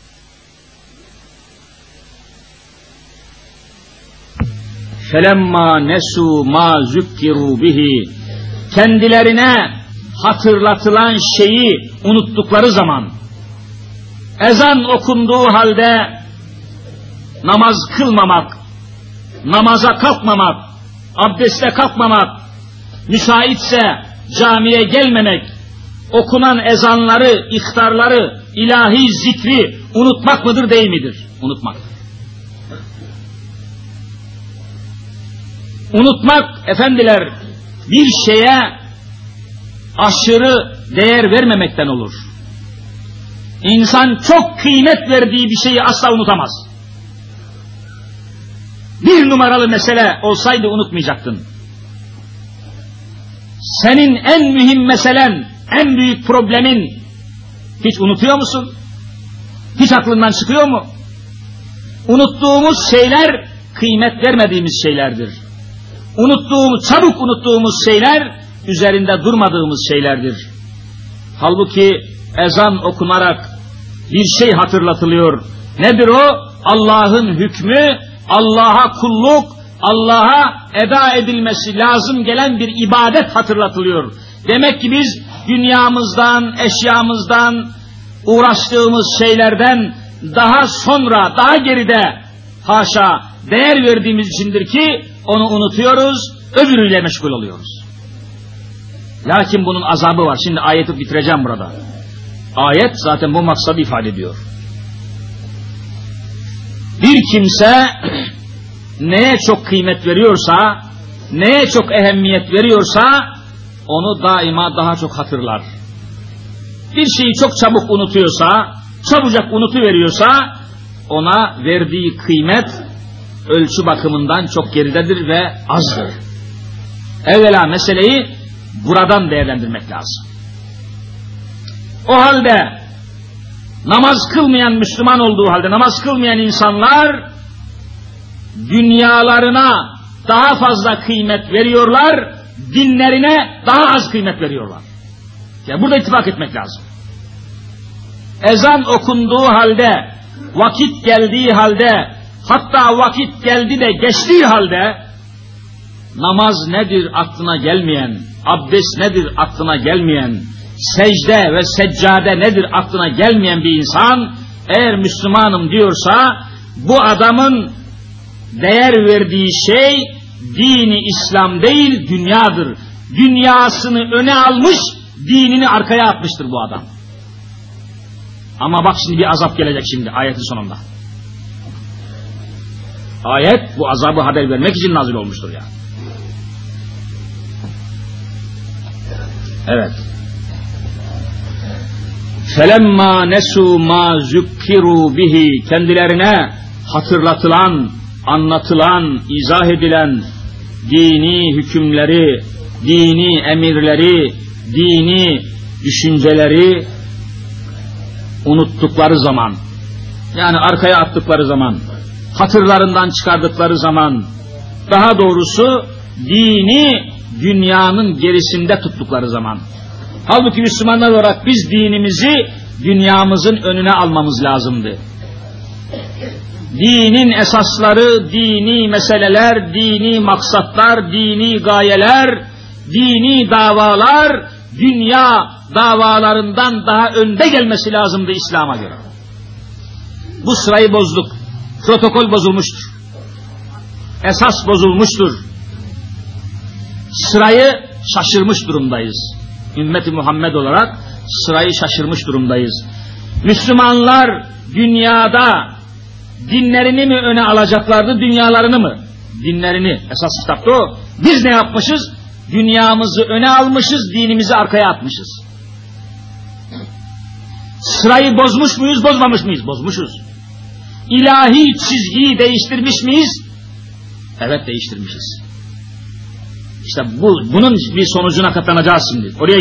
Felemma nesu ma zukkiru bihi. Kendilerine hatırlatılan şeyi unuttukları zaman, ezan okunduğu halde namaz kılmamak, namaza kalkmamak, abdeste kalkmamak, müsaitse camiye gelmemek, okunan ezanları, ihtarları, ilahi zikri unutmak mıdır, değil midir? Unutmak. Unutmak efendiler bir şeye aşırı değer vermemekten olur. İnsan çok kıymet verdiği bir şeyi asla unutamaz. Bir numaralı mesele olsaydı unutmayacaktın. Senin en mühim meselen, en büyük problemin hiç unutuyor musun? Hiç aklından çıkıyor mu? Unuttuğumuz şeyler kıymet vermediğimiz şeylerdir. Çabuk unuttuğumuz şeyler üzerinde durmadığımız şeylerdir. Halbuki ezan okunarak bir şey hatırlatılıyor. Nedir o? Allah'ın hükmü, Allah'a kulluk, Allah'a eda edilmesi lazım gelen bir ibadet hatırlatılıyor. Demek ki biz dünyamızdan, eşyamızdan, uğraştığımız şeylerden daha sonra, daha geride haşa değer verdiğimiz içindir ki onu unutuyoruz, öbürüyle meşgul oluyoruz. Lakin bunun azabı var. Şimdi ayeti bitireceğim burada. Ayet zaten bu maksadı ifade ediyor. Bir kimse neye çok kıymet veriyorsa, neye çok ehemmiyet veriyorsa onu daima daha çok hatırlar. Bir şeyi çok çabuk unutuyorsa, çabucak unutuveriyorsa ona verdiği kıymet ölçü bakımından çok geridedir ve azdır. Evvela meseleyi buradan değerlendirmek lazım. O halde namaz kılmayan Müslüman olduğu halde namaz kılmayan insanlar dünyalarına daha fazla kıymet veriyorlar, dinlerine daha az kıymet veriyorlar. Yani burada ittifak etmek lazım. Ezan okunduğu halde, vakit geldiği halde, hatta vakit geldi de geçtiği halde namaz nedir aklına gelmeyen, abdest nedir aklına gelmeyen, secde ve seccade nedir aklına gelmeyen bir insan eğer Müslümanım diyorsa bu adamın değer verdiği şey dini İslam değil dünyadır. Dünyasını öne almış, dinini arkaya atmıştır bu adam. Ama bak şimdi bir azap gelecek şimdi ayetin sonunda. Ayet bu azabı haber vermek için nazil olmuştur ya. Evet. فَلَمَّا نَسُوا مَا زُكِّرُوا بِهِ kendilerine hatırlatılan, anlatılan, izah edilen dini hükümleri, dini emirleri, dini düşünceleri unuttukları zaman, yani arkaya attıkları zaman, hatırlarından çıkardıkları zaman, daha doğrusu dini dünyanın gerisinde tuttukları zaman. Halbuki Müslümanlar olarak biz dinimizi dünyamızın önüne almamız lazımdı. Dinin esasları, dini meseleler, dini maksatlar, dini gayeler, dini davalar, dünya davalarından daha önde gelmesi lazımdı İslam'a göre. Bu sırayı bozduk. Protokol bozulmuştur. Esas bozulmuştur. Sırayı şaşırmış durumdayız. Ümmet-i Muhammed olarak sırayı şaşırmış durumdayız. Müslümanlar dünyada dinlerini mi öne alacaklardı, dünyalarını mı? Dinlerini, esas kitapta o. Biz ne yapmışız? Dünyamızı öne almışız, dinimizi arkaya atmışız. Sırayı bozmuş muyuz, bozmamış mıyız? Bozmuşuz. İlahi çizgiyi değiştirmiş miyiz? Evet, değiştirmişiz. İşte bunun bir sonucuna katlanacağız şimdi. Oraya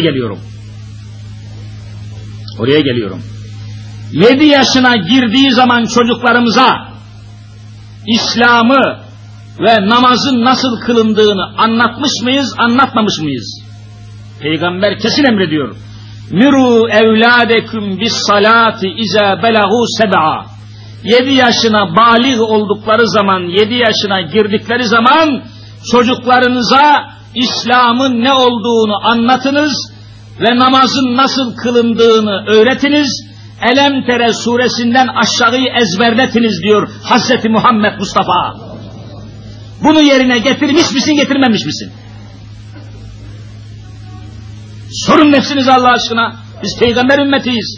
geliyorum. 7 yaşına girdiği zaman çocuklarımıza İslam'ı ve namazın nasıl kılındığını anlatmış mıyız, anlatmamış mıyız? Peygamber kesin emrediyor. Miru evladeküm bis salati iza belagu seb'a. 7 yaşına balik oldukları zaman, 7 yaşına girdikleri zaman çocuklarınıza İslam'ın ne olduğunu anlatınız ve namazın nasıl kılındığını öğretiniz. Elemtere suresinden aşağıyı ezberletiniz diyor Hazreti Muhammed Mustafa. Bunu yerine getirmiş misin, getirmemiş misin? Sorun nefsinize Allah aşkına. Biz peygamber ümmetiyiz.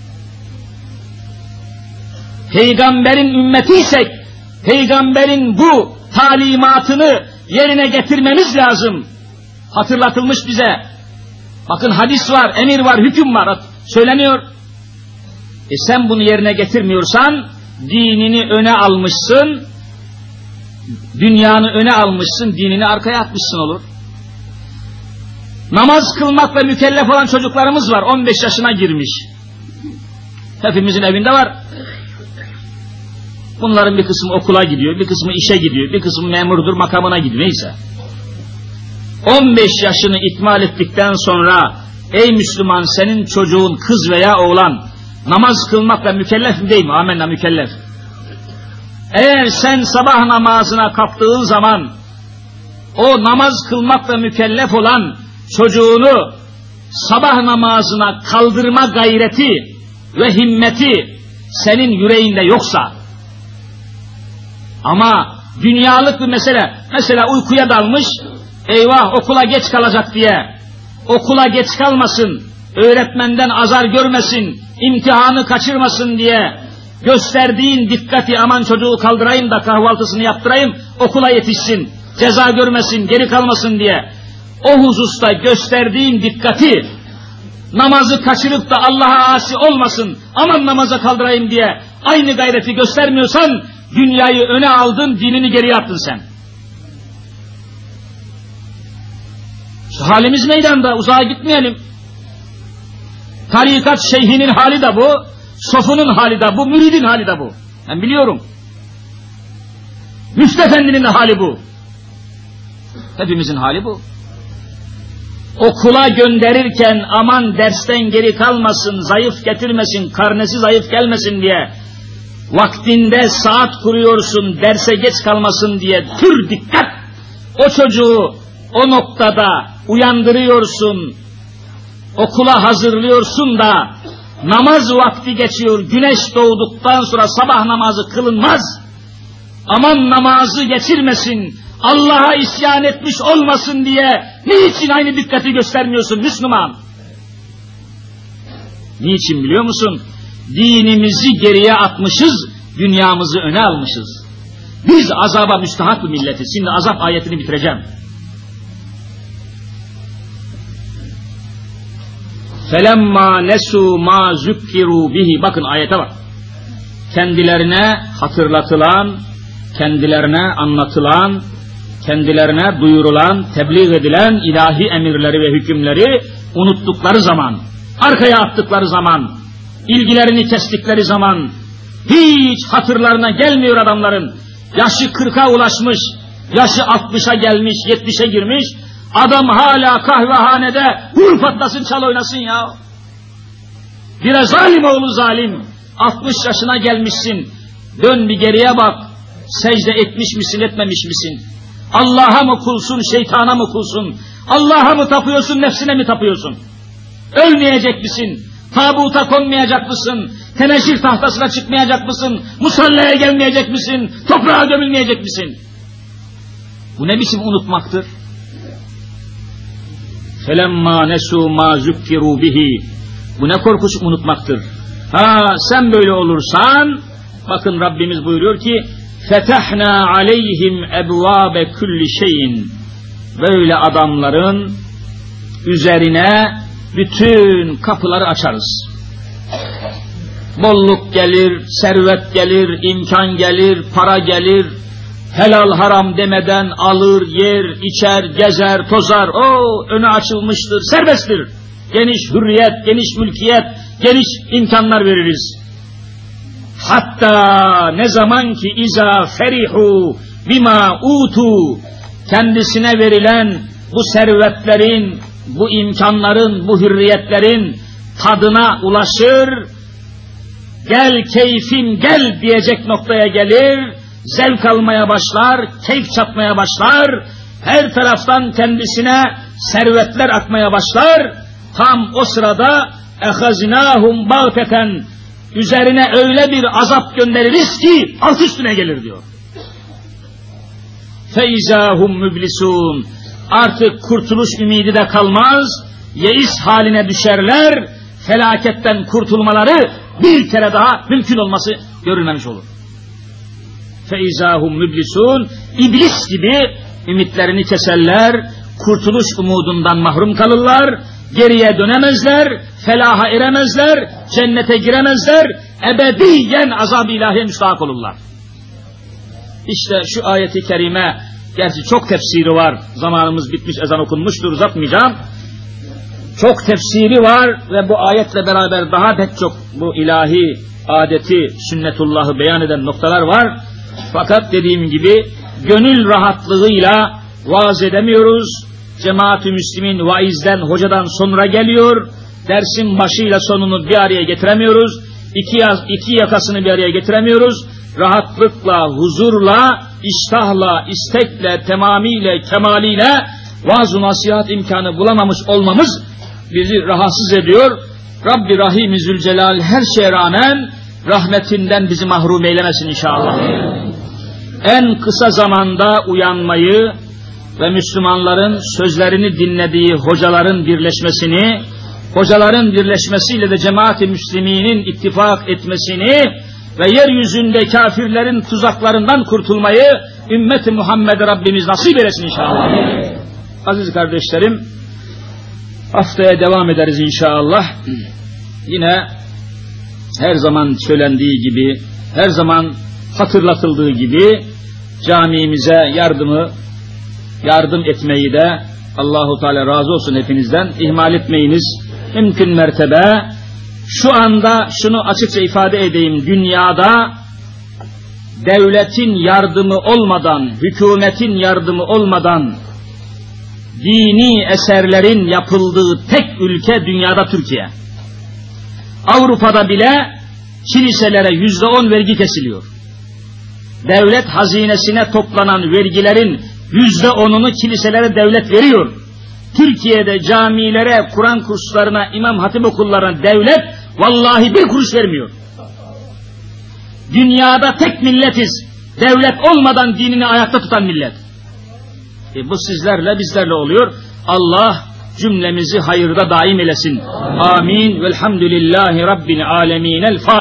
Peygamberin ümmetiysek, peygamberin bu talimatını yerine getirmemiz lazım. Hatırlatılmış bize. Bakın hadis var, emir var, hüküm var. Söyleniyor. Sen bunu yerine getirmiyorsan, dinini öne almışsın, dünyanı öne almışsın, dinini arkaya atmışsın olur. Namaz kılmakla mükellef olan çocuklarımız var, 15 yaşına girmiş. Hepimizin evinde var. Bunların bir kısmı okula gidiyor, bir kısmı işe gidiyor, bir kısmı memurdur, makamına gidiyor, neyse. 15 yaşını ikmal ettikten sonra, ey Müslüman, senin çocuğun kız veya oğlan namaz kılmakla mükellef mi değil mi? Amenna, mükellef. Eğer sen sabah namazına kalktığın zaman o namaz kılmakla mükellef olan çocuğunu sabah namazına kaldırma gayreti ve himmeti senin yüreğinde yoksa, ama dünyalık bir mesele, mesela uykuya dalmış, eyvah okula geç kalacak diye, okula geç kalmasın, öğretmenden azar görmesin, imtihanı kaçırmasın diye gösterdiğin dikkati, aman çocuğu kaldırayım da kahvaltısını yaptırayım, okula yetişsin, ceza görmesin, geri kalmasın diye, o hususta gösterdiğin dikkati, namazı kaçırıp da Allah'a asi olmasın, aman namaza kaldırayım diye aynı gayreti göstermiyorsan, dünyayı öne aldın, dinini geriye attın sen. Şu halimiz meydanda, uzağa gitmeyelim. Tarikat şeyhinin hali de bu, sofunun hali de bu, müridin hali de bu. Ben biliyorum. Müftü Efendi'nin de hali bu. Hepimizin hali bu. Okula gönderirken aman dersten geri kalmasın, zayıf getirmesin, karnesi zayıf gelmesin diye, vaktinde saat kuruyorsun, derse geç kalmasın diye, pür dikkat! O çocuğu o noktada uyandırıyorsun, okula hazırlıyorsun da, namaz vakti geçiyor, güneş doğduktan sonra sabah namazı kılınmaz, aman namazı geçirmesin, Allah'a isyan etmiş olmasın diye, niçin aynı dikkati göstermiyorsun Müslüman? Niçin biliyor musun? Dinimizi geriye atmışız, dünyamızı öne almışız. Biz azaba müstahak bir milletiz. Şimdi azap ayetini bitireceğim. فَلَمَّا نَسُوا مَا زُكِّرُوا بِهِ. Bakın ayete bak. Kendilerine hatırlatılan, kendilerine anlatılan, kendilerine duyurulan, tebliğ edilen ilahi emirleri ve hükümleri unuttukları zaman, arkaya attıkları zaman, ilgilerini kestikleri zaman, hiç hatırlarına gelmiyor adamların. Yaşı 40'a ulaşmış, yaşı 60'a gelmiş, 70'e girmiş, adam hala kahvehanede vur patlasın, çal oynasın ya. Bire zalim oğlu zalim, 60 yaşına gelmişsin, dön bir geriye bak, secde etmiş misin, etmemiş misin? Allah'a mı kulsun, şeytana mı kulsun? Allah'a mı tapıyorsun, nefsine mi tapıyorsun? Ölmeyecek misin? Tabuta konmayacak mısın? Teneşir tahtasına çıkmayacak mısın? Musallaya gelmeyecek misin? Toprağa gömülmeyecek misin? Bu ne biçim unutmaktır? فَلَمَّا نَسُوا مَا زُكِّرُوا بِهِ. Bu ne korkunç unutmaktır. Ha, sen böyle olursan, bakın Rabbimiz buyuruyor ki, فَتَحْنَا عَلَيْهِمْ اَبْوَابَ كُلِّ شَيْءٍ. Böyle adamların üzerine bütün kapıları açarız. Bolluk gelir, servet gelir, imkan gelir, para gelir, helal haram demeden alır, yer, içer, gezer, tozar, o önü açılmıştır, serbesttir. Geniş hürriyet, geniş mülkiyet, geniş imkanlar veririz. Hatta ne zaman ki iza ferihu bima utu, kendisine verilen bu servetlerin, bu imkanların, bu hürriyetlerin tadına ulaşır, gel keyfim gel diyecek noktaya gelir, zevk almaya başlar, keyif çatmaya başlar, her taraftan kendisine servetler akmaya başlar. Tam o sırada ehazinahum bağteten, üzerine öyle bir azap göndeririz ki alt üstüne gelir diyor. Feizahum müblisun, artık kurtuluş ümidi de kalmaz, yeis haline düşerler, felaketten kurtulmaları bir kere daha mümkün olması görülmemiş olur. فَاِذَاهُمْ müblisun, iblis gibi ümitlerini keserler, kurtuluş umudundan mahrum kalırlar, geriye dönemezler, felaha eremezler, cennete giremezler, ebediyen azab-ı ilahiye müstahak olurlar. İşte şu ayeti kerime, gerçi çok tefsiri var, zamanımız bitmiş, ezan okunmuştur, uzatmayacağım. Çok tefsiri var ve bu ayetle beraber daha pek çok bu ilahi adeti, sünnetullahı beyan eden noktalar var. Fakat dediğim gibi gönül rahatlığıyla vaaz edemiyoruz. Cemaat-ü Müslümin vaizden, hocadan sonra geliyor. Dersin başıyla sonunu bir araya getiremiyoruz. İki yakasını bir araya getiremiyoruz. Rahatlıkla, huzurla, iştahla, istekle, temamiyle, kemaliyle vaaz-ı nasihat imkanı bulamamış olmamız bizi rahatsız ediyor. Rabbi Rahim-i Zülcelal her şeye rağmen rahmetinden bizi mahrum eylemesin inşallah. En kısa zamanda uyanmayı ve Müslümanların sözlerini dinlediği hocaların birleşmesini, hocaların birleşmesiyle de cemaat-i müsliminin ittifak etmesini ve yeryüzünde kafirlerin tuzaklarından kurtulmayı ümmet-i Muhammed Rabbimiz nasip eylesin inşallah. Aziz kardeşlerim, haftaya devam ederiz inşallah. Yine her zaman söylendiği gibi, her zaman hatırlatıldığı gibi camimize yardım etmeyi de Allahu Teala razı olsun hepinizden ihmal etmeyiniz. Mümkün mertebe şu anda şunu açıkça ifade edeyim, dünyada devletin yardımı olmadan, hükümetin yardımı olmadan dini eserlerin yapıldığı tek ülke dünyada Türkiye. Avrupa'da bile kiliselere %10 vergi kesiliyor. Devlet hazinesine toplanan vergilerin %10'unu kiliselere devlet veriyor. Türkiye'de camilere, Kur'an kurslarına, İmam Hatip okullarına devlet vallahi bir kuruş vermiyor. Dünyada tek milletiz. Devlet olmadan dinini ayakta tutan millet. Bu sizlerle bizlerle oluyor. Allah cümlemizi hayırda daim eylesin. Amin. Velhamdülillahi Rabbil alemin.